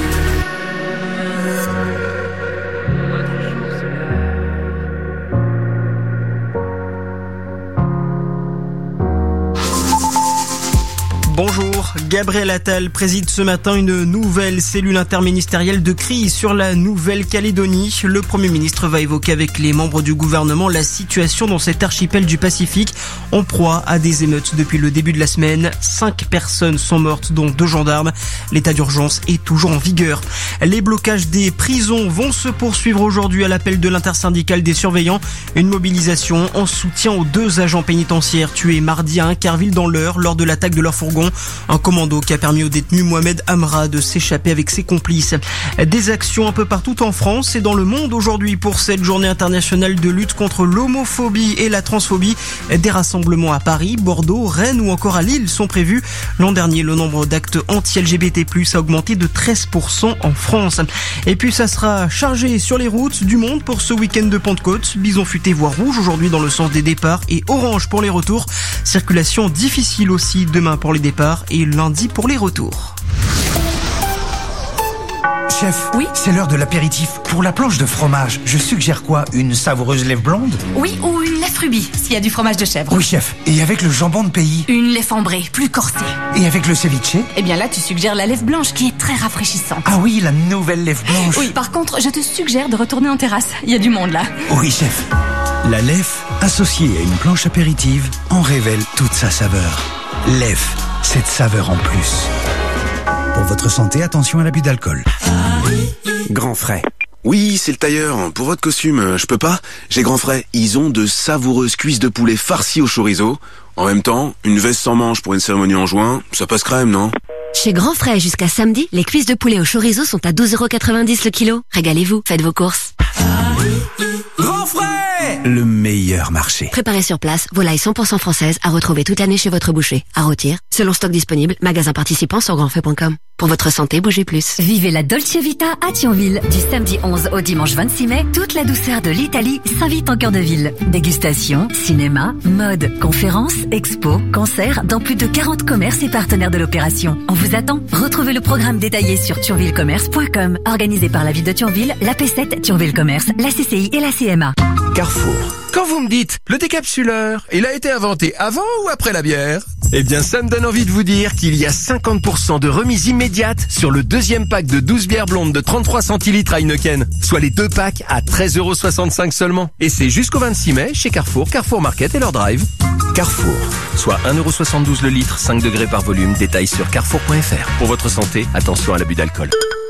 Bonjour, Gabriel Attal préside ce matin une nouvelle cellule interministérielle de crise sur la Nouvelle-Calédonie. Le Premier ministre va évoquer avec les membres du gouvernement la situation dans cet archipel du Pacifique en proie à des émeutes depuis le début de la semaine. Cinq personnes sont mortes, dont deux gendarmes. L'état d'urgence est toujours en vigueur. Les blocages des prisons vont se poursuivre aujourd'hui à l'appel de l'intersyndicale des surveillants. Une mobilisation en soutien aux deux agents pénitentiaires tués mardi à Incarville dans l'Eure lors de l'attaque de leur fourgon. Un commando qui a permis au détenu Mohamed Amra de s'échapper avec ses complices. Des actions un peu partout en France et dans le monde aujourd'hui pour cette journée internationale de lutte contre l'homophobie et la transphobie. Des rassemblements rassemblements à Paris, Bordeaux, Rennes ou encore à Lille sont prévus. L'an dernier, le nombre d'actes anti-L G B T plus, a augmenté de treize pour cent en France. Et puis ça sera chargé sur les routes du monde pour ce week-end de Pentecôte. Bison futé voire rouge aujourd'hui dans le sens des départs et orange pour les retours. Circulation difficile aussi demain pour les départs et lundi pour les retours. Chef, oui, c'est l'heure de l'apéritif. Pour la planche de fromage, je suggère quoi? Une savoureuse lèvre blonde? Oui, ou une lèvre rubis, s'il y a du fromage de chèvre. Oui, chef. Et avec le jambon de pays? Une lèvre ambrée, plus corsée. Et avec le ceviche? Eh bien là, tu suggères la lèvre blanche, qui est très rafraîchissante. Ah oui, la nouvelle lèvre blanche. Oui, par contre, je te suggère de retourner en terrasse. Il y a du monde là. Oui, chef. La Lef, associée à une planche apéritive, en révèle toute sa saveur. Lef, cette saveur en plus. Pour votre santé, attention à l'abus d'alcool. Grand Frais. Oui, c'est le tailleur. Pour votre costume, je peux pas? J'ai Grand Frais. Ils ont de savoureuses cuisses de poulet farcies au chorizo. En même temps, une veste sans manches pour une cérémonie en juin, ça passe crème, non? Chez Grand Frais, jusqu'à samedi, les cuisses de poulet au chorizo sont à douze euros quatre-vingt-dix le kilo. Régalez-vous, faites vos courses. Grand Frais! Le meilleur marché. Préparez sur place, volailles cent pour cent françaises à retrouver toute l'année chez votre boucher. À rôtir, selon stock disponible, magasin participant sur grandfrais point com. Pour votre santé, bougez plus. Vivez la Dolce Vita à Thionville. Du samedi onze au dimanche vingt-six mai, toute la douceur de l'Italie s'invite en cœur de ville. Dégustation, cinéma, mode, conférences, expos, concerts dans plus de quarante commerces et partenaires de l'opération. On vous attend. Retrouvez le programme détaillé sur thionvillecommerce point com. Organisé par la ville de Thionville, la P sept, Thionville Commerce, la C C I et la C M A. Carrefour. Quand vous me dites, le décapsuleur, il a été inventé avant ou après la bière? Eh bien, ça me donne envie de vous dire qu'il y a cinquante pour cent de remise immédiate sur le deuxième pack de douze bières blondes de trente-trois centilitres à Heineken, soit les deux packs à treize euros soixante-cinq seulement. Et c'est jusqu'au vingt-six mai chez Carrefour, Carrefour Market et leur drive. Carrefour, soit un euro soixante-douze le litre, cinq degrés par volume, détail sur carrefour point f r. Pour votre santé, attention à l'abus d'alcool.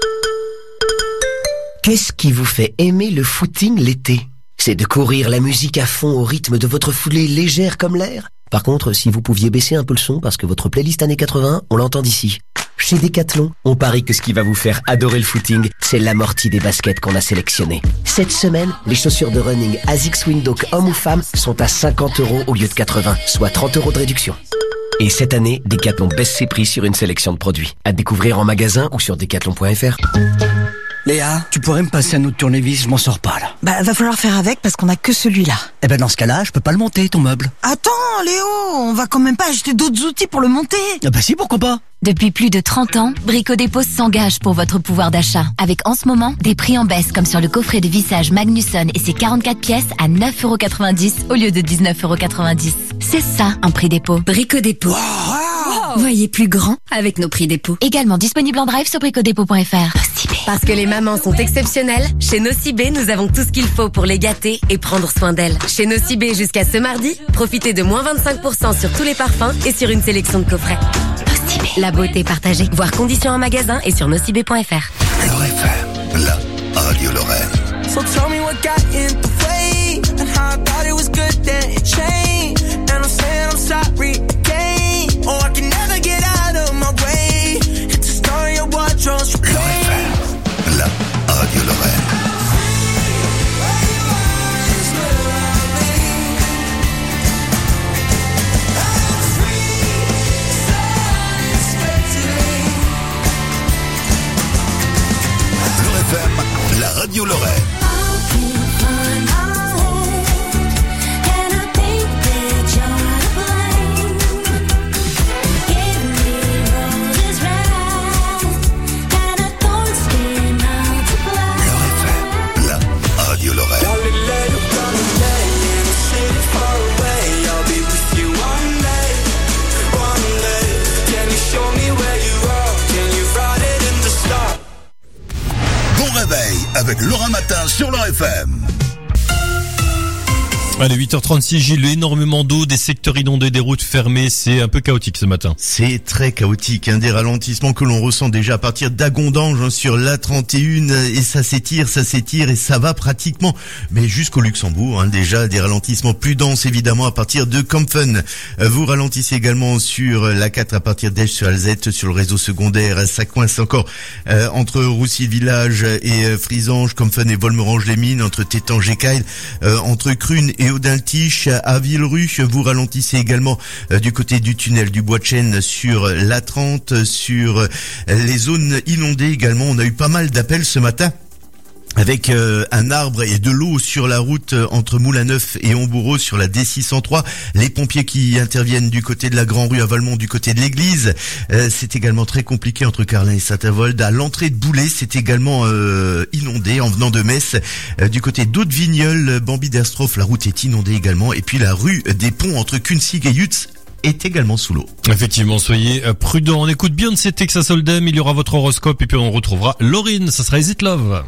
Qu'est-ce qui vous fait aimer le footing l'été? C'est de courir la musique à fond au rythme de votre foulée légère comme l'air? Par contre, si vous pouviez baisser un peu le son parce que votre playlist années quatre-vingts, on l'entend d'ici. Chez Decathlon, on parie que ce qui va vous faire adorer le footing, c'est l'amorti des baskets qu'on a sélectionnées. Cette semaine, les chaussures de running ASICS Windhoek hommes ou femmes sont à cinquante euros au lieu de quatre-vingts, soit trente euros de réduction. Et cette année, Decathlon baisse ses prix sur une sélection de produits. À découvrir en magasin ou sur decathlon point f r. Léa, tu pourrais me passer un autre tournevis, je m'en sors pas là. Bah va falloir faire avec parce qu'on a que celui-là. Eh ben dans ce cas-là, je peux pas le monter ton meuble. Attends Léo, on va quand même pas acheter d'autres outils pour le monter. Ah bah si, pourquoi pas. Depuis plus de trente ans, Brico Dépôt s'engage pour votre pouvoir d'achat. Avec en ce moment, des prix en baisse comme sur le coffret de vissage Magnusson et ses quarante-quatre pièces à neuf euros quatre-vingt-dix au lieu de dix-neuf euros quatre-vingt-dix. C'est ça, un prix dépôt. Brico Dépôt. Wow. Voyez plus grand avec nos prix dépôt. Également disponible en drive sur bricodépôt point f r. Parce que les mamans sont exceptionnelles, chez Nocibé, nous avons tout ce qu'il faut pour les gâter et prendre soin d'elles. Chez Nocibé, jusqu'à ce mardi, profitez de moins vingt-cinq pour cent sur tous les parfums et sur une sélection de coffrets. Nocibé. La beauté partagée. Voir conditions en magasin et sur nocibé point f r. L'Or F M, la radio Lorraine. So tell me what got in the way and how I thought it was good then it changed. And I'm saying I'm sorry again. Oh, I can never get out of my way. It's a story of what draws you. L'Or F M, la radio Lorraine. La radio Lorraine. Avec Laurent Matin sur l'Or F M. Allez, huit heures trente-six, Gilles, énormément d'eau, des secteurs inondés, des routes fermées, c'est un peu chaotique ce matin. C'est très chaotique, hein, des ralentissements que l'on ressent déjà à partir d'Agondange hein, sur l'A trente et un, et ça s'étire, ça s'étire et ça va pratiquement, mais jusqu'au Luxembourg, hein, déjà des ralentissements plus denses évidemment à partir de Kampfen. Vous ralentissez également sur l'A quatre à partir d'Esch-sur-Alzette, sur le réseau secondaire, ça coince encore euh, entre Roussy-Village et euh, Frisange, Kampfen et Volmerange-les-Mines, entre Tétange et Keil, euh, entre Crune et Théodin-Tiche à Villerue. Vous ralentissez également euh, du côté du tunnel du Bois de Chêne sur l'A trente, sur euh, les zones inondées également. On a eu pas mal d'appels ce matin, avec euh, un arbre et de l'eau sur la route euh, entre Moulin-Neuf et Hombourg sur la D six cent trois. Les pompiers qui interviennent du côté de la Grand-Rue à Valmont, du côté de l'église. Euh, c'est également très compliqué entre Carlin et Saint-Avold. À l'entrée de Boulay, c'est également euh, inondé en venant de Metz. Euh, du côté d'Haute-Vigneul, Bambi-Derstroff, la route est inondée également. Et puis la rue des Ponts entre Kunzig et Jutz est également sous l'eau. Effectivement, soyez prudents. On écoute bien de ces Texas Hold'em, il y aura votre horoscope et puis on retrouvera Laurine, ça sera Is It Love.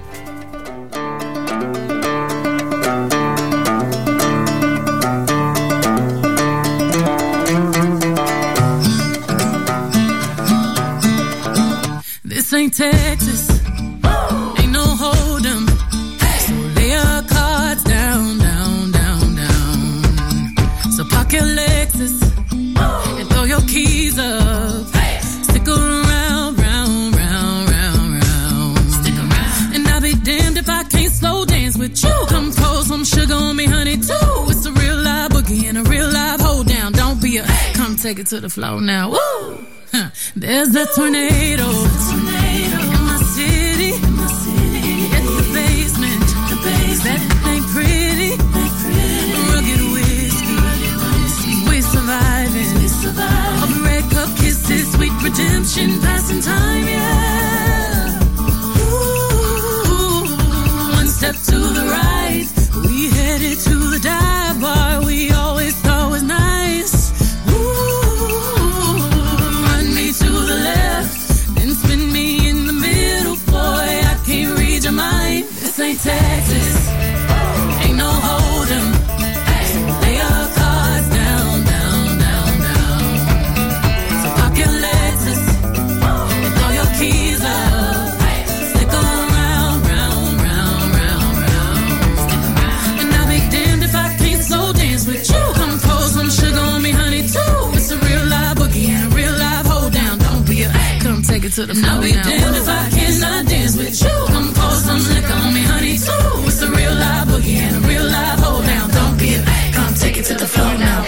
This ain't Texas, ain't no hold'em. So lay your cards down, down, down, down. So park your Lexus and throw your keys up. Stick around, round, round, round, round. Stick around. And I'll be damned if I can't slow dance with you. Come pour some sugar on me, honey, too. It's a real live boogie and a real live hold down. Don't be a, come take it to the floor now. Woo! Huh. There's a tornado, a tornado in my city, in my city. In the basement, the basement. That ain't pretty, ain't pretty. Rugged whiskey, rugged whiskey. We surviving, we surviving. All the red cup kisses, sweet redemption, passing time, yeah. Ooh, one step to the right, we headed to the dive bar we always thought was nice. This ain't Texas, ain't no hold'em. Lay your cards down, down, down, down. So park your Lexus and throw your keys up. Stick around, round, round, round, round. And I'll be damned if I can't slow dance with you. Come pour some sugar on me, honey, too. It's a real live boogie and a real live hold down. Don't be a, come take it to the floor now. I'll be damned if I cannot dance with you. Come pour some liquor on me, honey, too. It's a real live boogie and a real live hold down. Don't be a, come take it to the floor now.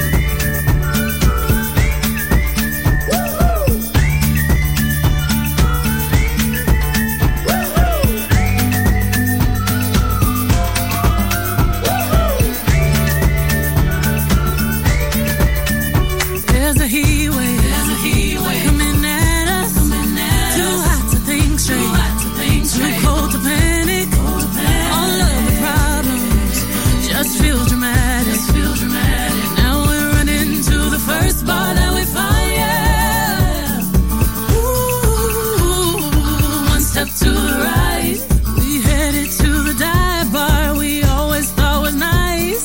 There's a heat wave, there's a heat wave coming at us, coming at too us. Hot to think straight, too hot to think straight, too cold to panic. Cold to panic. All of the problems just feel dramatic, just feel dramatic. Now we're running to the first bar that we find, yeah. Ooh, one step to the right, we headed to the dive bar we always thought was nice.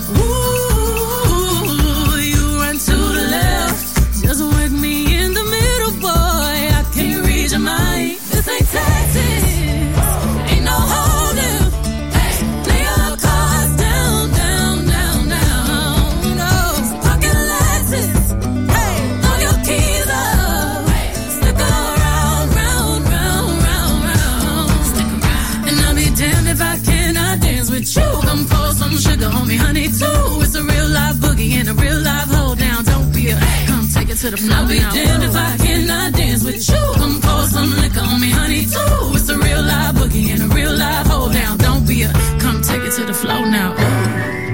Ooh, you run to the left, just wake me in the middle, boy. I can't read your mind. This ain't Texas, ain't no hold'em. Lay your cards down, down, down, down. No, pocket Lexus, hey, throw your keys up. Stick around, round, round, round, round. Stick around. And I'll be damned if I cannot dance with you. Come pour some sugar on me, honey, too. It's a real live boogie and a real live hold down. Don't be a, come take it to the floor. I'll be damned if I cannot dance with you. Come pour some liquor on me, honey, too. It's a real live boogie and a real live hold down. Don't be a, come take it to the floor now. Ooh.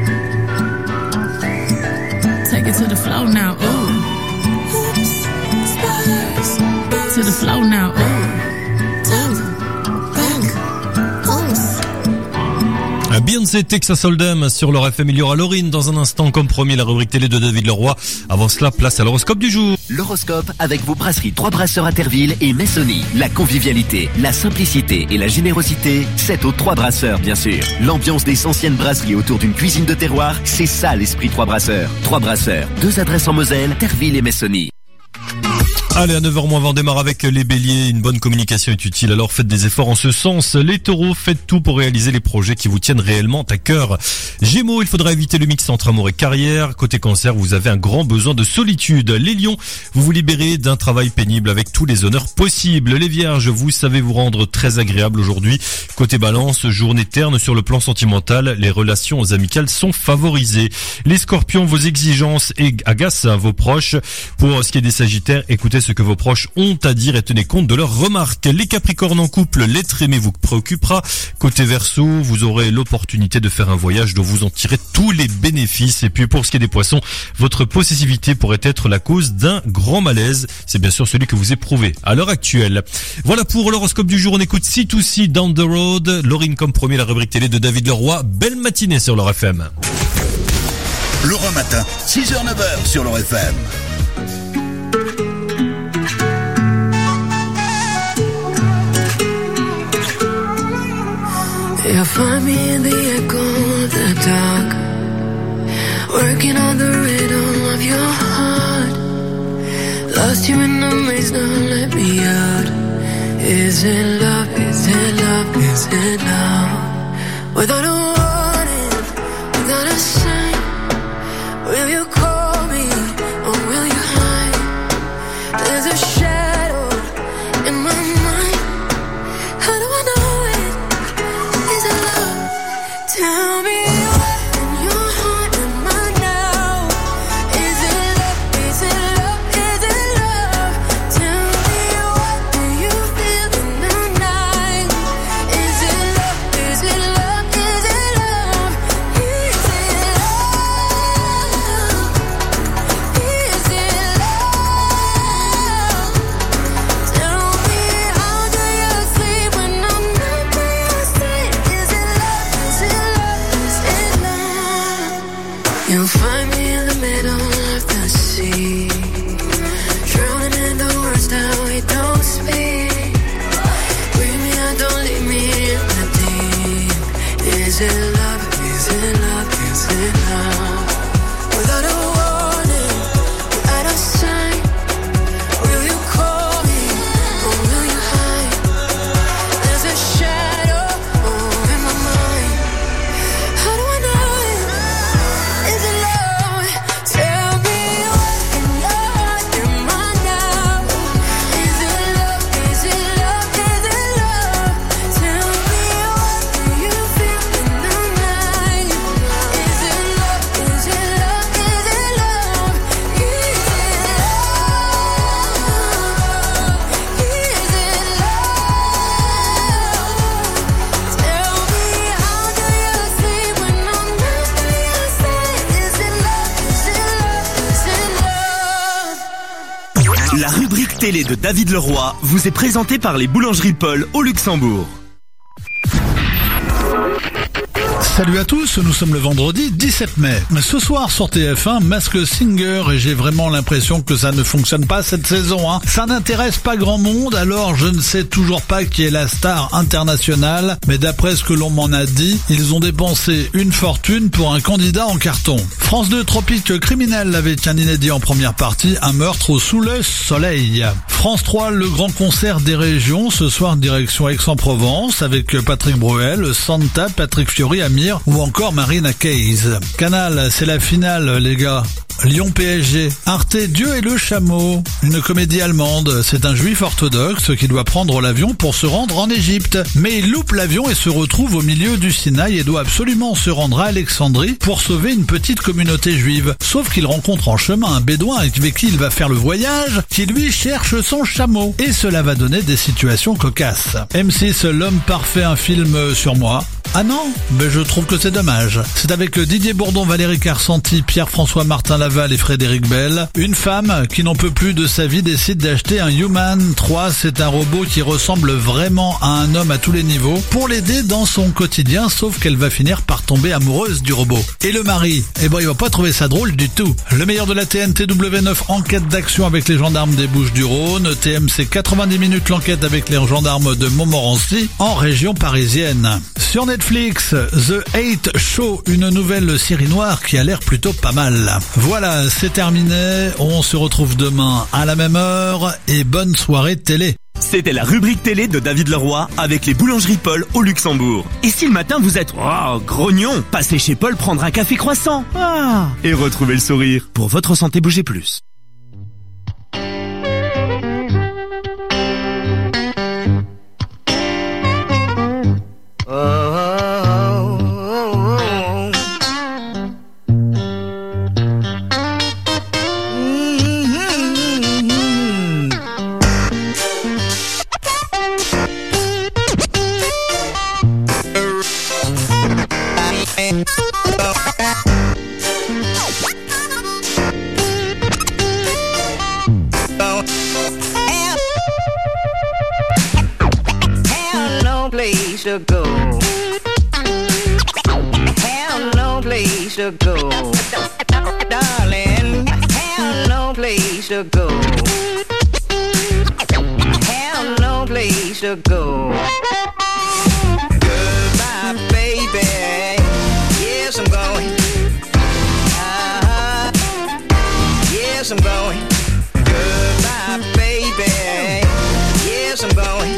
Take it to the floor now. Ooh. Oops, spurs. To the floor now. Ooh. Top, back, oops. Beyoncé, Texas Hold'em sur leur F M. Il y aura Laurine dans un instant, comme promis, la rubrique télé de David Leroy. Avant cela, place à l'horoscope du jour. L'horoscope avec vos brasseries Trois Brasseurs à Terville et Messonny. La convivialité, la simplicité et la générosité, c'est aux Trois Brasseurs, bien sûr. L'ambiance des anciennes brasseries autour d'une cuisine de terroir, c'est ça l'esprit Trois Brasseurs. Trois Brasseurs, deux adresses en Moselle, Terville et Messonny. Allez, à neuf heures moins vingt, on démarre avec les béliers. Une bonne communication est utile, alors faites des efforts en ce sens. Les taureaux, faites tout pour réaliser les projets qui vous tiennent réellement à cœur. Gémeaux, il faudra éviter le mix entre amour et carrière. Côté cancer, vous avez un grand besoin de solitude. Les lions, vous vous libérez d'un travail pénible avec tous les honneurs possibles. Les vierges, vous savez vous rendre très agréable aujourd'hui. Côté balance, journée terne sur le plan sentimental. Les relations amicales sont favorisées. Les scorpions, vos exigences agacent vos proches. Pour ce qui est des sagittaires, écoutez ce que vos proches ont à dire et tenez compte de leurs remarques. Les capricornes en couple, l'être aimé vous préoccupera. Côté verseau, vous aurez l'opportunité de faire un voyage dont vous en tirez tous les bénéfices. Et puis pour ce qui est des poissons, votre possessivité pourrait être la cause d'un grand malaise. C'est bien sûr celui que vous éprouvez à l'heure actuelle. Voilà pour l'horoscope du jour. On écoute C deux C Down the Road. Laurine comme promis, la rubrique télé de David Leroy. Belle matinée sur leur F M. Laurent Matin, six heures neuf heures sur leur F M. You'll find me in the echo of the dark, working on the rhythm of your heart. Lost you in the maze, now let me out. Is it love, is it love, is it love? Without a warning, without a sign, will you call me or will you hide? There's a shadow in my mind. How do I know? Tell me what in your heart am I now? Is it love, is it love, is it love? Tell me what do you feel in the night? Is it love, is it love, is it love? Is it love? Is it love? Tell me how do you sleep when I'm not by your side? Is it love, is it love? You'll find me in the middle of the sea, drowning in the words that we don't speak. Bring me out, don't leave me in the deep. Is it love, is it love, is it love? Without a warning, without a sign, will you call me or will you hide? There's a shadow over my mind. How do I know it? Is it love? Tell me what in your heart am I now? Is it love? Is it love? Is it love? Tell me what do you feel in the night? Is it love? Is it love? Is it love? Is it love? Is it love? Tell me how do you sleep when I'm not by your side? Is it love? Is it love? Is it love? La rubrique télé de David Leroy vous est présentée par les boulangeries Paul au Luxembourg. Salut à tous, nous sommes le vendredi dix-sept mai. Ce soir sur T F un, Masked Singer, et j'ai vraiment l'impression que ça ne fonctionne pas cette saison. Hein. Ça n'intéresse pas grand monde, alors je ne sais toujours pas qui est la star internationale, mais d'après ce que l'on m'en a dit, ils ont dépensé une fortune pour un candidat en carton. France deux Tropique Criminel avait un inédit en première partie, un meurtre sous le soleil. France trois, le grand concert des régions, ce soir direction Aix-en-Provence, avec Patrick Bruel, Santa, Patrick Fiori, Amir ou encore Marina Kays. Canal, c'est la finale les gars. Lyon P S G. Arte, Dieu et le chameau. Une comédie allemande. C'est un juif orthodoxe qui doit prendre l'avion pour se rendre en Égypte. Mais il loupe l'avion et se retrouve au milieu du Sinaï et doit absolument se rendre à Alexandrie pour sauver une petite communauté juive. Sauf qu'il rencontre en chemin un bédouin avec qui il va faire le voyage, qui lui cherche son chameau. Et cela va donner des situations cocasses. M six, L'homme parfait, un film sur moi. Ah non, mais je trouve que c'est dommage. C'est avec Didier Bourdon, Valérie Carcenti, Pierre-François Martin Laval et Frédéric Bell. Une femme qui n'en peut plus de sa vie décide d'acheter un Human trois. C'est un robot qui ressemble vraiment à un homme à tous les niveaux pour l'aider dans son quotidien, sauf qu'elle va finir par tomber amoureuse du robot. Et le mari, eh ben il va pas trouver ça drôle du tout. Le meilleur de la T N T W neuf, enquête d'action avec les gendarmes des Bouches-du-Rhône. T M C quatre-vingt-dix minutes, l'enquête avec les gendarmes de Montmorency en région parisienne. Sur Netflix, The Hate Show, une nouvelle série noire qui a l'air plutôt pas mal. Voilà, c'est terminé, on se retrouve demain à la même heure et bonne soirée télé. C'était la rubrique télé de David Leroy avec les boulangeries Paul au Luxembourg. Et si le matin vous êtes oh, grognon, passez chez Paul prendre un café croissant ah, et retrouvez le sourire. Pour votre santé, bougez plus. To go. Have no place to go. Darling, have no place to go. Have no place to go. Goodbye, baby. Yes, I'm going. Uh-huh. Yes, I'm going. Goodbye, baby. Yes, I'm going.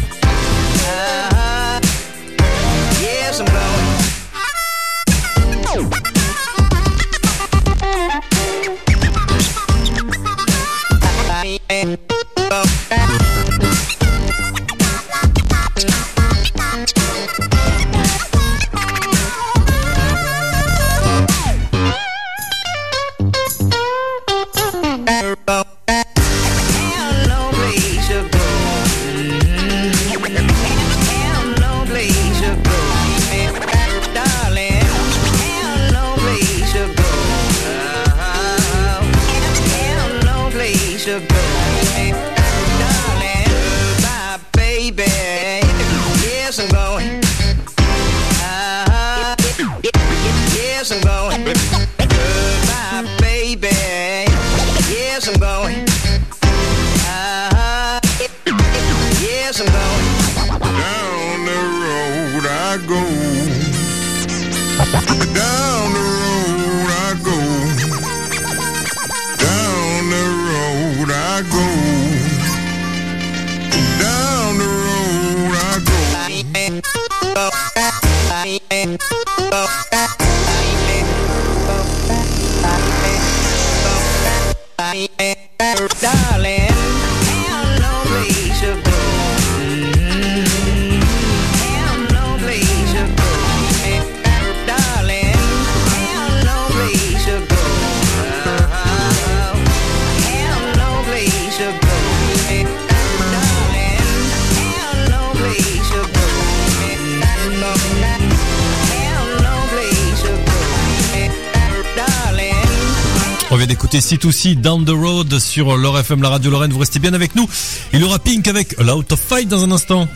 On vient d'écouter C deux C Down the Road sur Lore F M, la radio Lorraine. Vous restez bien avec nous. Il y aura Pink avec Out of Fight dans un instant.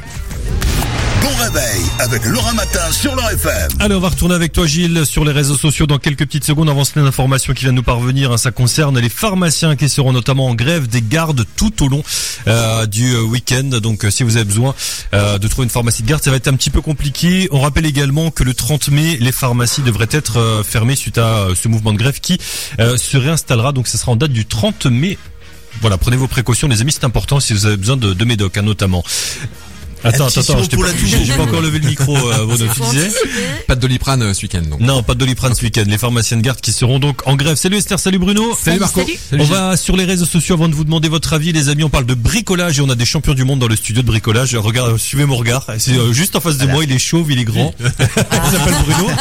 Bon réveil avec Laura Matin sur Lore F M. Allez, on va retourner avec toi Gilles sur les réseaux sociaux dans quelques petites secondes. Avant cela, une information qui vient de nous parvenir, hein, ça concerne les pharmaciens qui seront notamment en grève des gardes tout au long euh, du week-end. Donc euh, si vous avez besoin euh, de trouver une pharmacie de garde, ça va être un petit peu compliqué. On rappelle également que le trente mai, les pharmacies devraient être euh, fermées suite à euh, ce mouvement de grève qui euh, se réinstallera. Donc ça sera en date du trente mai. Voilà, prenez vos précautions les amis, c'est important si vous avez besoin de, de médoc hein, notamment. Attends, attends, attends, je t'ai pas, j'ai, j'ai pas encore levé le micro, euh, Bruno, tu disais? Pas de Doliprane euh, ce week-end, donc. Non, pas de Doliprane ce week-end. Les pharmaciens de garde qui seront donc en grève. Salut Esther, salut Bruno. Salut, salut Marco. Salut. On va sur les réseaux sociaux avant de vous demander votre avis, les amis. On parle de bricolage et on a des champions du monde dans le studio de bricolage. Regarde, suivez mon regard. C'est euh, juste en face de voilà. moi, il est chauve, il est grand. Il s'appelle Bruno.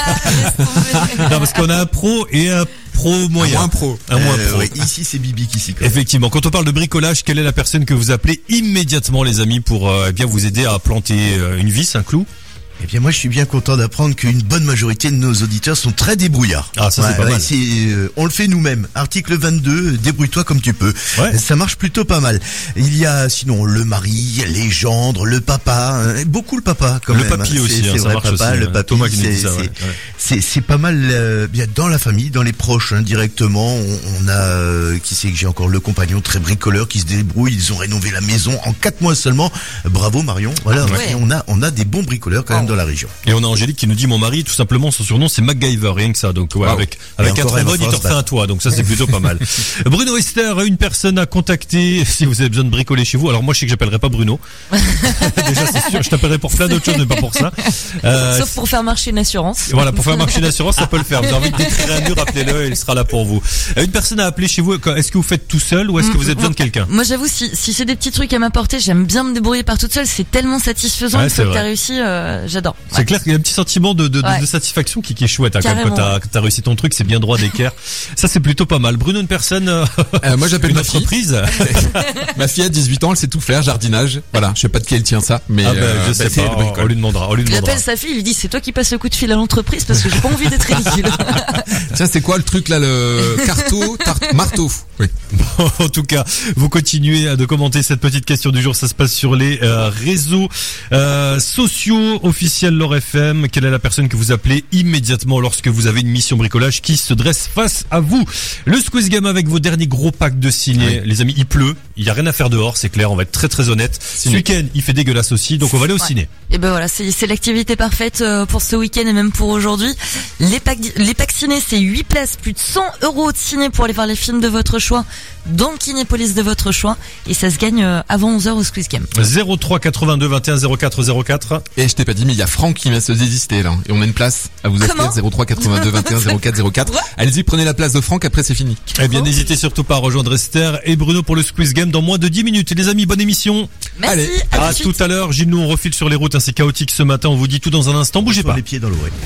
Non, parce qu'on a un pro et un pro moyen. Un moins pro. Un moins euh, pro. Ouais, ici, c'est Bibi qui s'y colle. Effectivement. Quand on parle de bricolage, quelle est la personne que vous appelez immédiatement, les amis, pour euh, eh bien vous aider à planter euh, une vis, un clou? Eh bien, moi, je suis bien content d'apprendre qu'une bonne majorité de nos auditeurs sont très débrouillards. Ah, ça, ouais, c'est pas ouais, mal. C'est, euh, on le fait nous-mêmes. Article vingt-deux, débrouille-toi comme tu peux. Ouais. Ça marche plutôt pas mal. Il y a, sinon, le mari, les gendres, le papa, hein, beaucoup le papa, quand le même. Papy c'est, aussi, c'est hein, vrai, ça marche papa, aussi. le Hein. papy, Thomas qui nous c'est, dit ça, c'est, ouais. Ouais. c'est c'est pas mal euh, bien dans la famille, dans les proches hein, directement. On, on a euh, qui c'est que j'ai encore le compagnon très bricoleur qui se débrouille. Ils ont rénové la maison en quatre mois seulement. Bravo Marion. Voilà, Ah ouais. on a on a des bons bricoleurs quand même dans la région. Et on a Angélique qui nous dit mon mari, tout simplement, son surnom c'est MacGyver, rien que ça. Donc ouais, Wow. avec Et avec un encore, elle va trombone, il te falloir se refait un battre. toit. Donc ça c'est plutôt pas mal. Bruno Esther, une personne à contacter si vous avez besoin de bricoler chez vous. Alors moi je sais que j'appellerai pas Bruno. Déjà c'est sûr, je t'appellerai pour plein d'autres choses, mais pas pour ça. Euh, Sauf pour faire marcher une assurance. Voilà, pour faire marcher l'assurance, ça peut le faire. Vous avez envie de détruire un mur, appelez-le, il sera là pour vous. Euh, Une personne à appeler chez vous, est-ce que vous faites tout seul ou est-ce que vous avez besoin de quelqu'un? Moi j'avoue, si, si c'est des petits trucs à m'apporter, j'aime bien me débrouiller par toute seule, c'est tellement satisfaisant Ouais, une c'est fois que vrai. t'as réussi, euh, j'adore. C'est clair qu'il y a un petit sentiment de, de, de, Ouais. de satisfaction qui, qui est chouette hein, quand, même, quand Carrément, t'as ouais. quand t'as réussi ton truc, c'est bien droit d'équerre. Ça c'est plutôt pas mal. Bruno, une personne, euh, Euh, moi j'appelle une ma fille. entreprise. Ma fille a dix-huit ans, elle sait tout faire, jardinage. Voilà, je sais pas de qui elle tient ça, mais Ah ben, euh, je sais bah, c'est pas, le bricole. on lui demandera, on lui Il demandera. appelle sa fille, il lui dit c'est toi qui passes le coup de fil à l'entreprise parce que j'ai pas envie d'être ridicule. Tiens, c'est quoi le truc là, le carto, tar- marteau? Oui. Bon, en tout cas, vous continuez à de commenter cette petite question du jour. Ça se passe sur les euh, réseaux euh, sociaux officiels Lore F M. Quelle est la personne que vous appelez immédiatement lorsque vous avez une mission bricolage qui se dresse face à vous? Le Squeeze Game avec vos derniers gros packs de ciné. Les amis, il pleut. Il y a rien à faire dehors, c'est clair. On va être très très honnête. Ce week-end, il fait dégueulasse aussi, donc on va aller au Ouais. ciné. Et ben voilà, c'est c'est l'activité parfaite euh, pour ce week-end et même pour aujourd'hui. Les packs, les packs ciné, c'est huit places, plus de cent euros de ciné pour aller voir les films de votre choix dans le Kinépolis de votre choix. Et ça se gagne euh, avant onze heures au Squeeze Game. zéro trois quatre-vingt-deux vingt et un zéro quatre zéro quatre. Et je t'ai pas dit, mais il y a Franck qui vient se désister là. Et on a une place à vous offrir. Comment zéro trois quatre-vingt-deux vingt et un zéro quatre zéro quatre. Allez-y, prenez la place de Franck, après c'est fini. Eh bien, n'hésitez surtout pas à rejoindre Esther et Bruno pour le Squeeze Game dans moins de dix minutes. Les amis, bonne émission. Merci, Allez, à à tout de tout suite. à l'heure. Gilles, nous on refile sur les routes, hein, c'est chaotique ce matin. On vous dit tout dans un instant. Bougez pas. Les pieds dans l'eau. Ouais.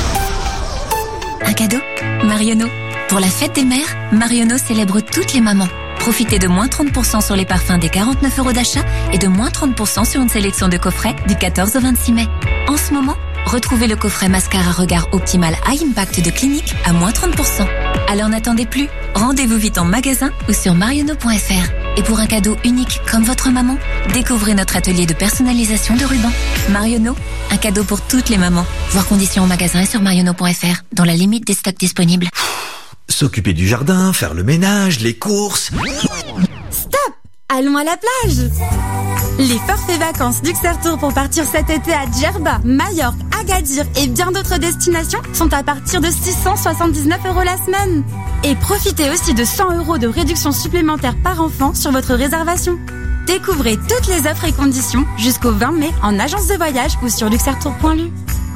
Un cadeau Marionneau. Pour la fête des mères, Marionneau célèbre toutes les mamans. Profitez de moins trente pour cent sur les parfums des quarante-neuf euros d'achat et de moins trente pour cent sur une sélection de coffrets du quatorze au vingt-six mai. En ce moment, retrouvez le coffret mascara regard optimal High Impact de Clinique à moins trente pour cent. Alors n'attendez plus, rendez-vous vite en magasin ou sur marionneau point f r. Et pour un cadeau unique comme votre maman, découvrez notre atelier de personnalisation de rubans. Marionneau, un cadeau pour toutes les mamans. Voir conditions en magasin et sur marionneau point f r, dans la limite des stocks disponibles. S'occuper du jardin, faire le ménage, les courses. Stop! Allons à la plage! Les forfaits vacances Luxair pour partir cet été à Djerba, Majorque, Agadir et bien d'autres destinations sont à partir de six cent soixante-dix-neuf euros la semaine. Et profitez aussi de cent euros de réduction supplémentaire par enfant sur votre réservation. Découvrez toutes les offres et conditions jusqu'au vingt mai en agence de voyage ou sur luxairtour point l u.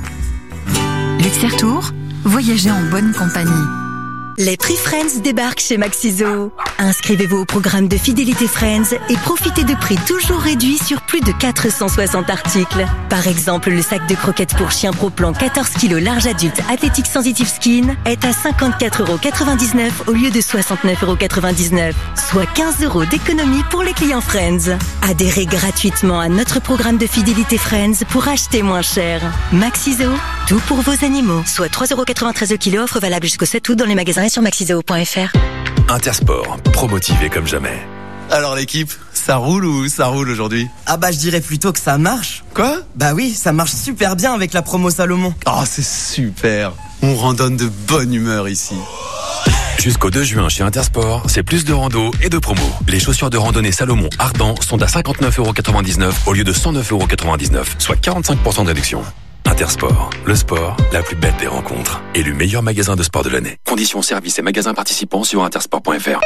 Luxair Tour, voyagez en bonne compagnie. Les prix Friends débarquent chez Maxiso. Inscrivez-vous au programme de fidélité Friends et profitez de prix toujours réduits sur plus de quatre cent soixante articles. Par exemple, le sac de croquettes pour chien Pro Plan quatorze kilos large adulte Athletic Sensitive Skin est à cinquante-quatre euros quatre-vingt-dix-neuf au lieu de soixante-neuf euros quatre-vingt-dix-neuf, soit quinze euros d'économie pour les clients Friends. Adhérez gratuitement à notre programme de fidélité Friends pour acheter moins cher. Maxiso, tout pour vos animaux. Soit trois euros quatre-vingt-treize le kilo, offre valable jusqu'au sept août dans les magasins et sur maxiseo point f r. Intersport, promotivé comme jamais. Alors l'équipe, ça roule ou ça roule aujourd'hui? Ah bah je dirais plutôt que ça marche. Quoi? Bah oui, ça marche super bien avec la promo Salomon. Oh c'est super, on randonne de bonne humeur ici. Jusqu'au deux juin chez Intersport, c'est plus de rando et de promo. Les chaussures de randonnée Salomon Ardent sont à cinquante-neuf euros quatre-vingt-dix-neuf au lieu de cent neuf euros quatre-vingt-dix-neuf, soit quarante-cinq pour cent de réduction. Intersport, le sport, la plus belle des rencontres. Élu meilleur magasin de sport de l'année. Conditions, services et magasins participants sur intersport point f r.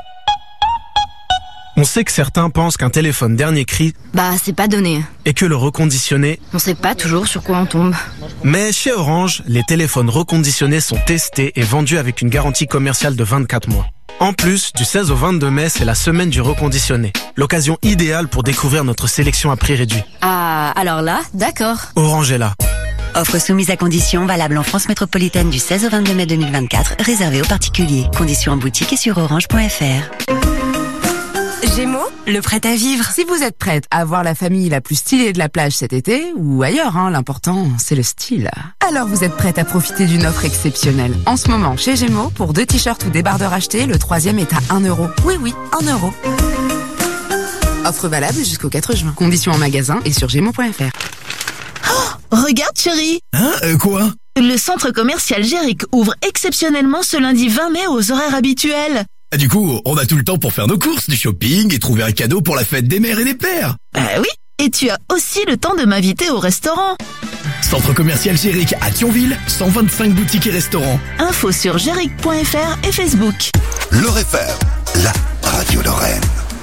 On sait que certains pensent qu'un téléphone dernier cri, Bah, c'est pas donné. et que le reconditionné, On sait pas toujours sur quoi on tombe. mais chez Orange, les téléphones reconditionnés sont testés et vendus avec une garantie commerciale de vingt-quatre mois. En plus, du seize au vingt-deux mai, c'est la semaine du reconditionné. L'occasion idéale pour découvrir notre sélection à prix réduit. Ah, alors là, d'accord. Orange est là. Offre soumise à conditions, valable en France métropolitaine du seize au vingt-deux mai deux mille vingt-quatre, réservée aux particuliers. Conditions en boutique et sur orange point f r. Gémeaux, le prêt à vivre. Si vous êtes prête à voir la famille la plus stylée de la plage cet été, ou ailleurs, hein, l'important, c'est le style. Alors vous êtes prête à profiter d'une offre exceptionnelle. En ce moment, chez Gémeaux, pour deux t-shirts ou débardeurs achetés, le troisième est à un euro. Oui, oui, un euro. Offre valable jusqu'au quatre juin. Conditions en magasin et sur gémeaux point f r. Regarde chérie. Hein, euh, quoi? Le centre commercial Géric ouvre exceptionnellement ce lundi vingt mai aux horaires habituels. Du coup, on a tout le temps pour faire nos courses, du shopping et trouver un cadeau pour la fête des mères et des pères. Bah oui, et tu as aussi le temps de m'inviter au restaurant. Centre commercial Géric à Thionville, cent vingt-cinq boutiques et restaurants. Info sur géric point f r et Facebook. L'Or F M, la radio Lorraine.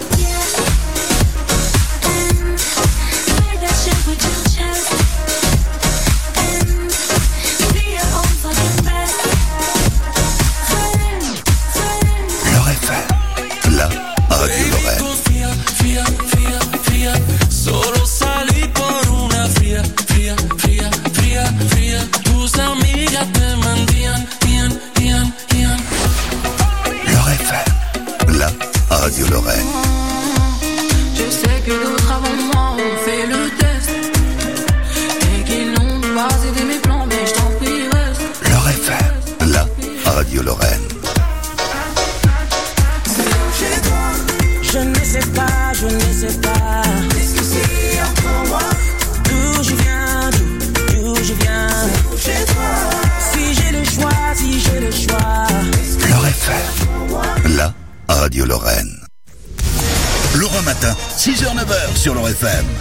L'Or F M, la radio Lorraine. Solo salí por una fría, fría, fría, fría, fría. Tus amigas te mentían, tían, tían, tían. L'Or F M, la radio Lorraine. Je sais que d'autres avant moi ont fait le test et qu'ils n'ont pas aidé mes plans, mais je t'en prie reste. L'Or F M, la radio Lorraine. Je ne sais pas, je ne sais pas. Qu'est-ce que c'est entre moi? D'où je viens, d'où, d'où je viens. Chez toi. Si j'ai le choix, si j'ai le choix. L'Or F M, la radio Lorraine. Laurent Matin, six heures neuf heures sur L'Or F M.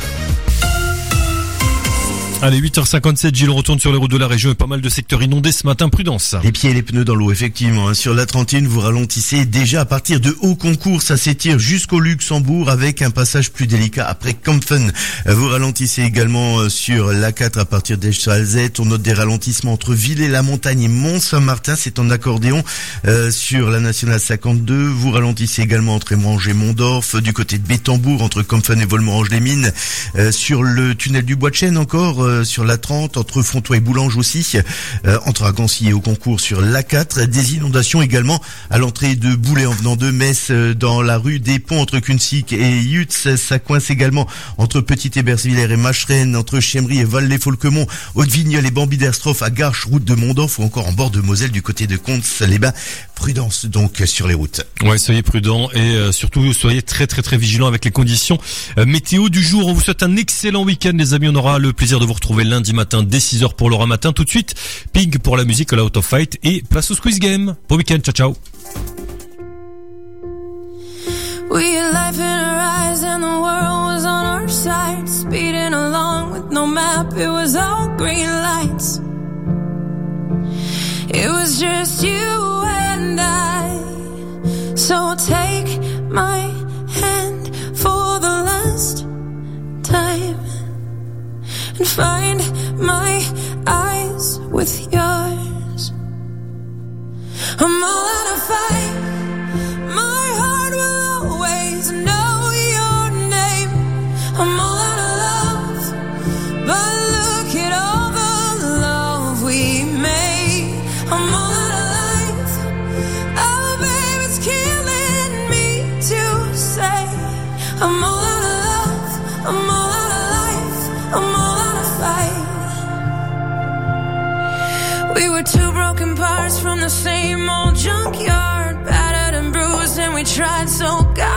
Allez, huit heures cinquante-sept, Gilles, on retourne sur les routes de la région et pas mal de secteurs inondés ce matin, prudence. Les pieds et les pneus dans l'eau, effectivement. Hein. Sur la trentaine, vous ralentissez déjà à partir de Haut-Concours. Ça s'étire jusqu'au Luxembourg avec un passage plus délicat après Kampfen. Vous ralentissez également sur l'A quatre à partir d'Esch-Alzette. On note des ralentissements entre Villers-la-Montagne et Mont-Saint-Martin. C'est en accordéon euh, sur la nationale cinquante-deux. Vous ralentissez également entre Émrange et Mondorf. Du côté de Bétambourg, entre Kampfen et Volmerange-les-Mines. Euh, sur le tunnel du Bois de Chêne encore. Euh, sur la trente, entre Fontoy et Boulange aussi, euh, entre Agancy et Haut-Concours sur l'A quatre, des inondations également à l'entrée de Boulay en venant de Metz, euh, dans la rue des Ponts entre Kunzig et Yutz, ça coince également entre Petit-Hébersvillers et Macheren, entre Chemry et Val-les-Folquemont, Haute-Vigneul et Bambiderstroff à Garches, route de Mondorf ou encore en bord de Moselle du côté de Comtes-les-Bains. Prudence donc sur les routes. Ouais, soyez prudents et euh, surtout soyez très très très vigilants avec les conditions euh, météo du jour. On vous souhaite un excellent week-end les amis, on aura le plaisir de vous retrouver lundi matin dès six heures pour Laura Matin. Tout de suite, Ping pour la musique, Out of Fight et place au Squeeze Game. Bon week-end, ciao ciao. We had life in our eyes and the world was on our side, speeding along with no map, it was all green lights. It was just you and I, so take my hand for the last time and find my eyes with yours. I'm all out of fight, my heart will always know your name. I'm all out of love, but look at all the love we made. I'm all out of life, oh babe, it's killing me to say. I'm all out of love, I'm all out of life, I'm all out of fight. We were two broken parts from the same old junkyard, battered and bruised, and we tried so God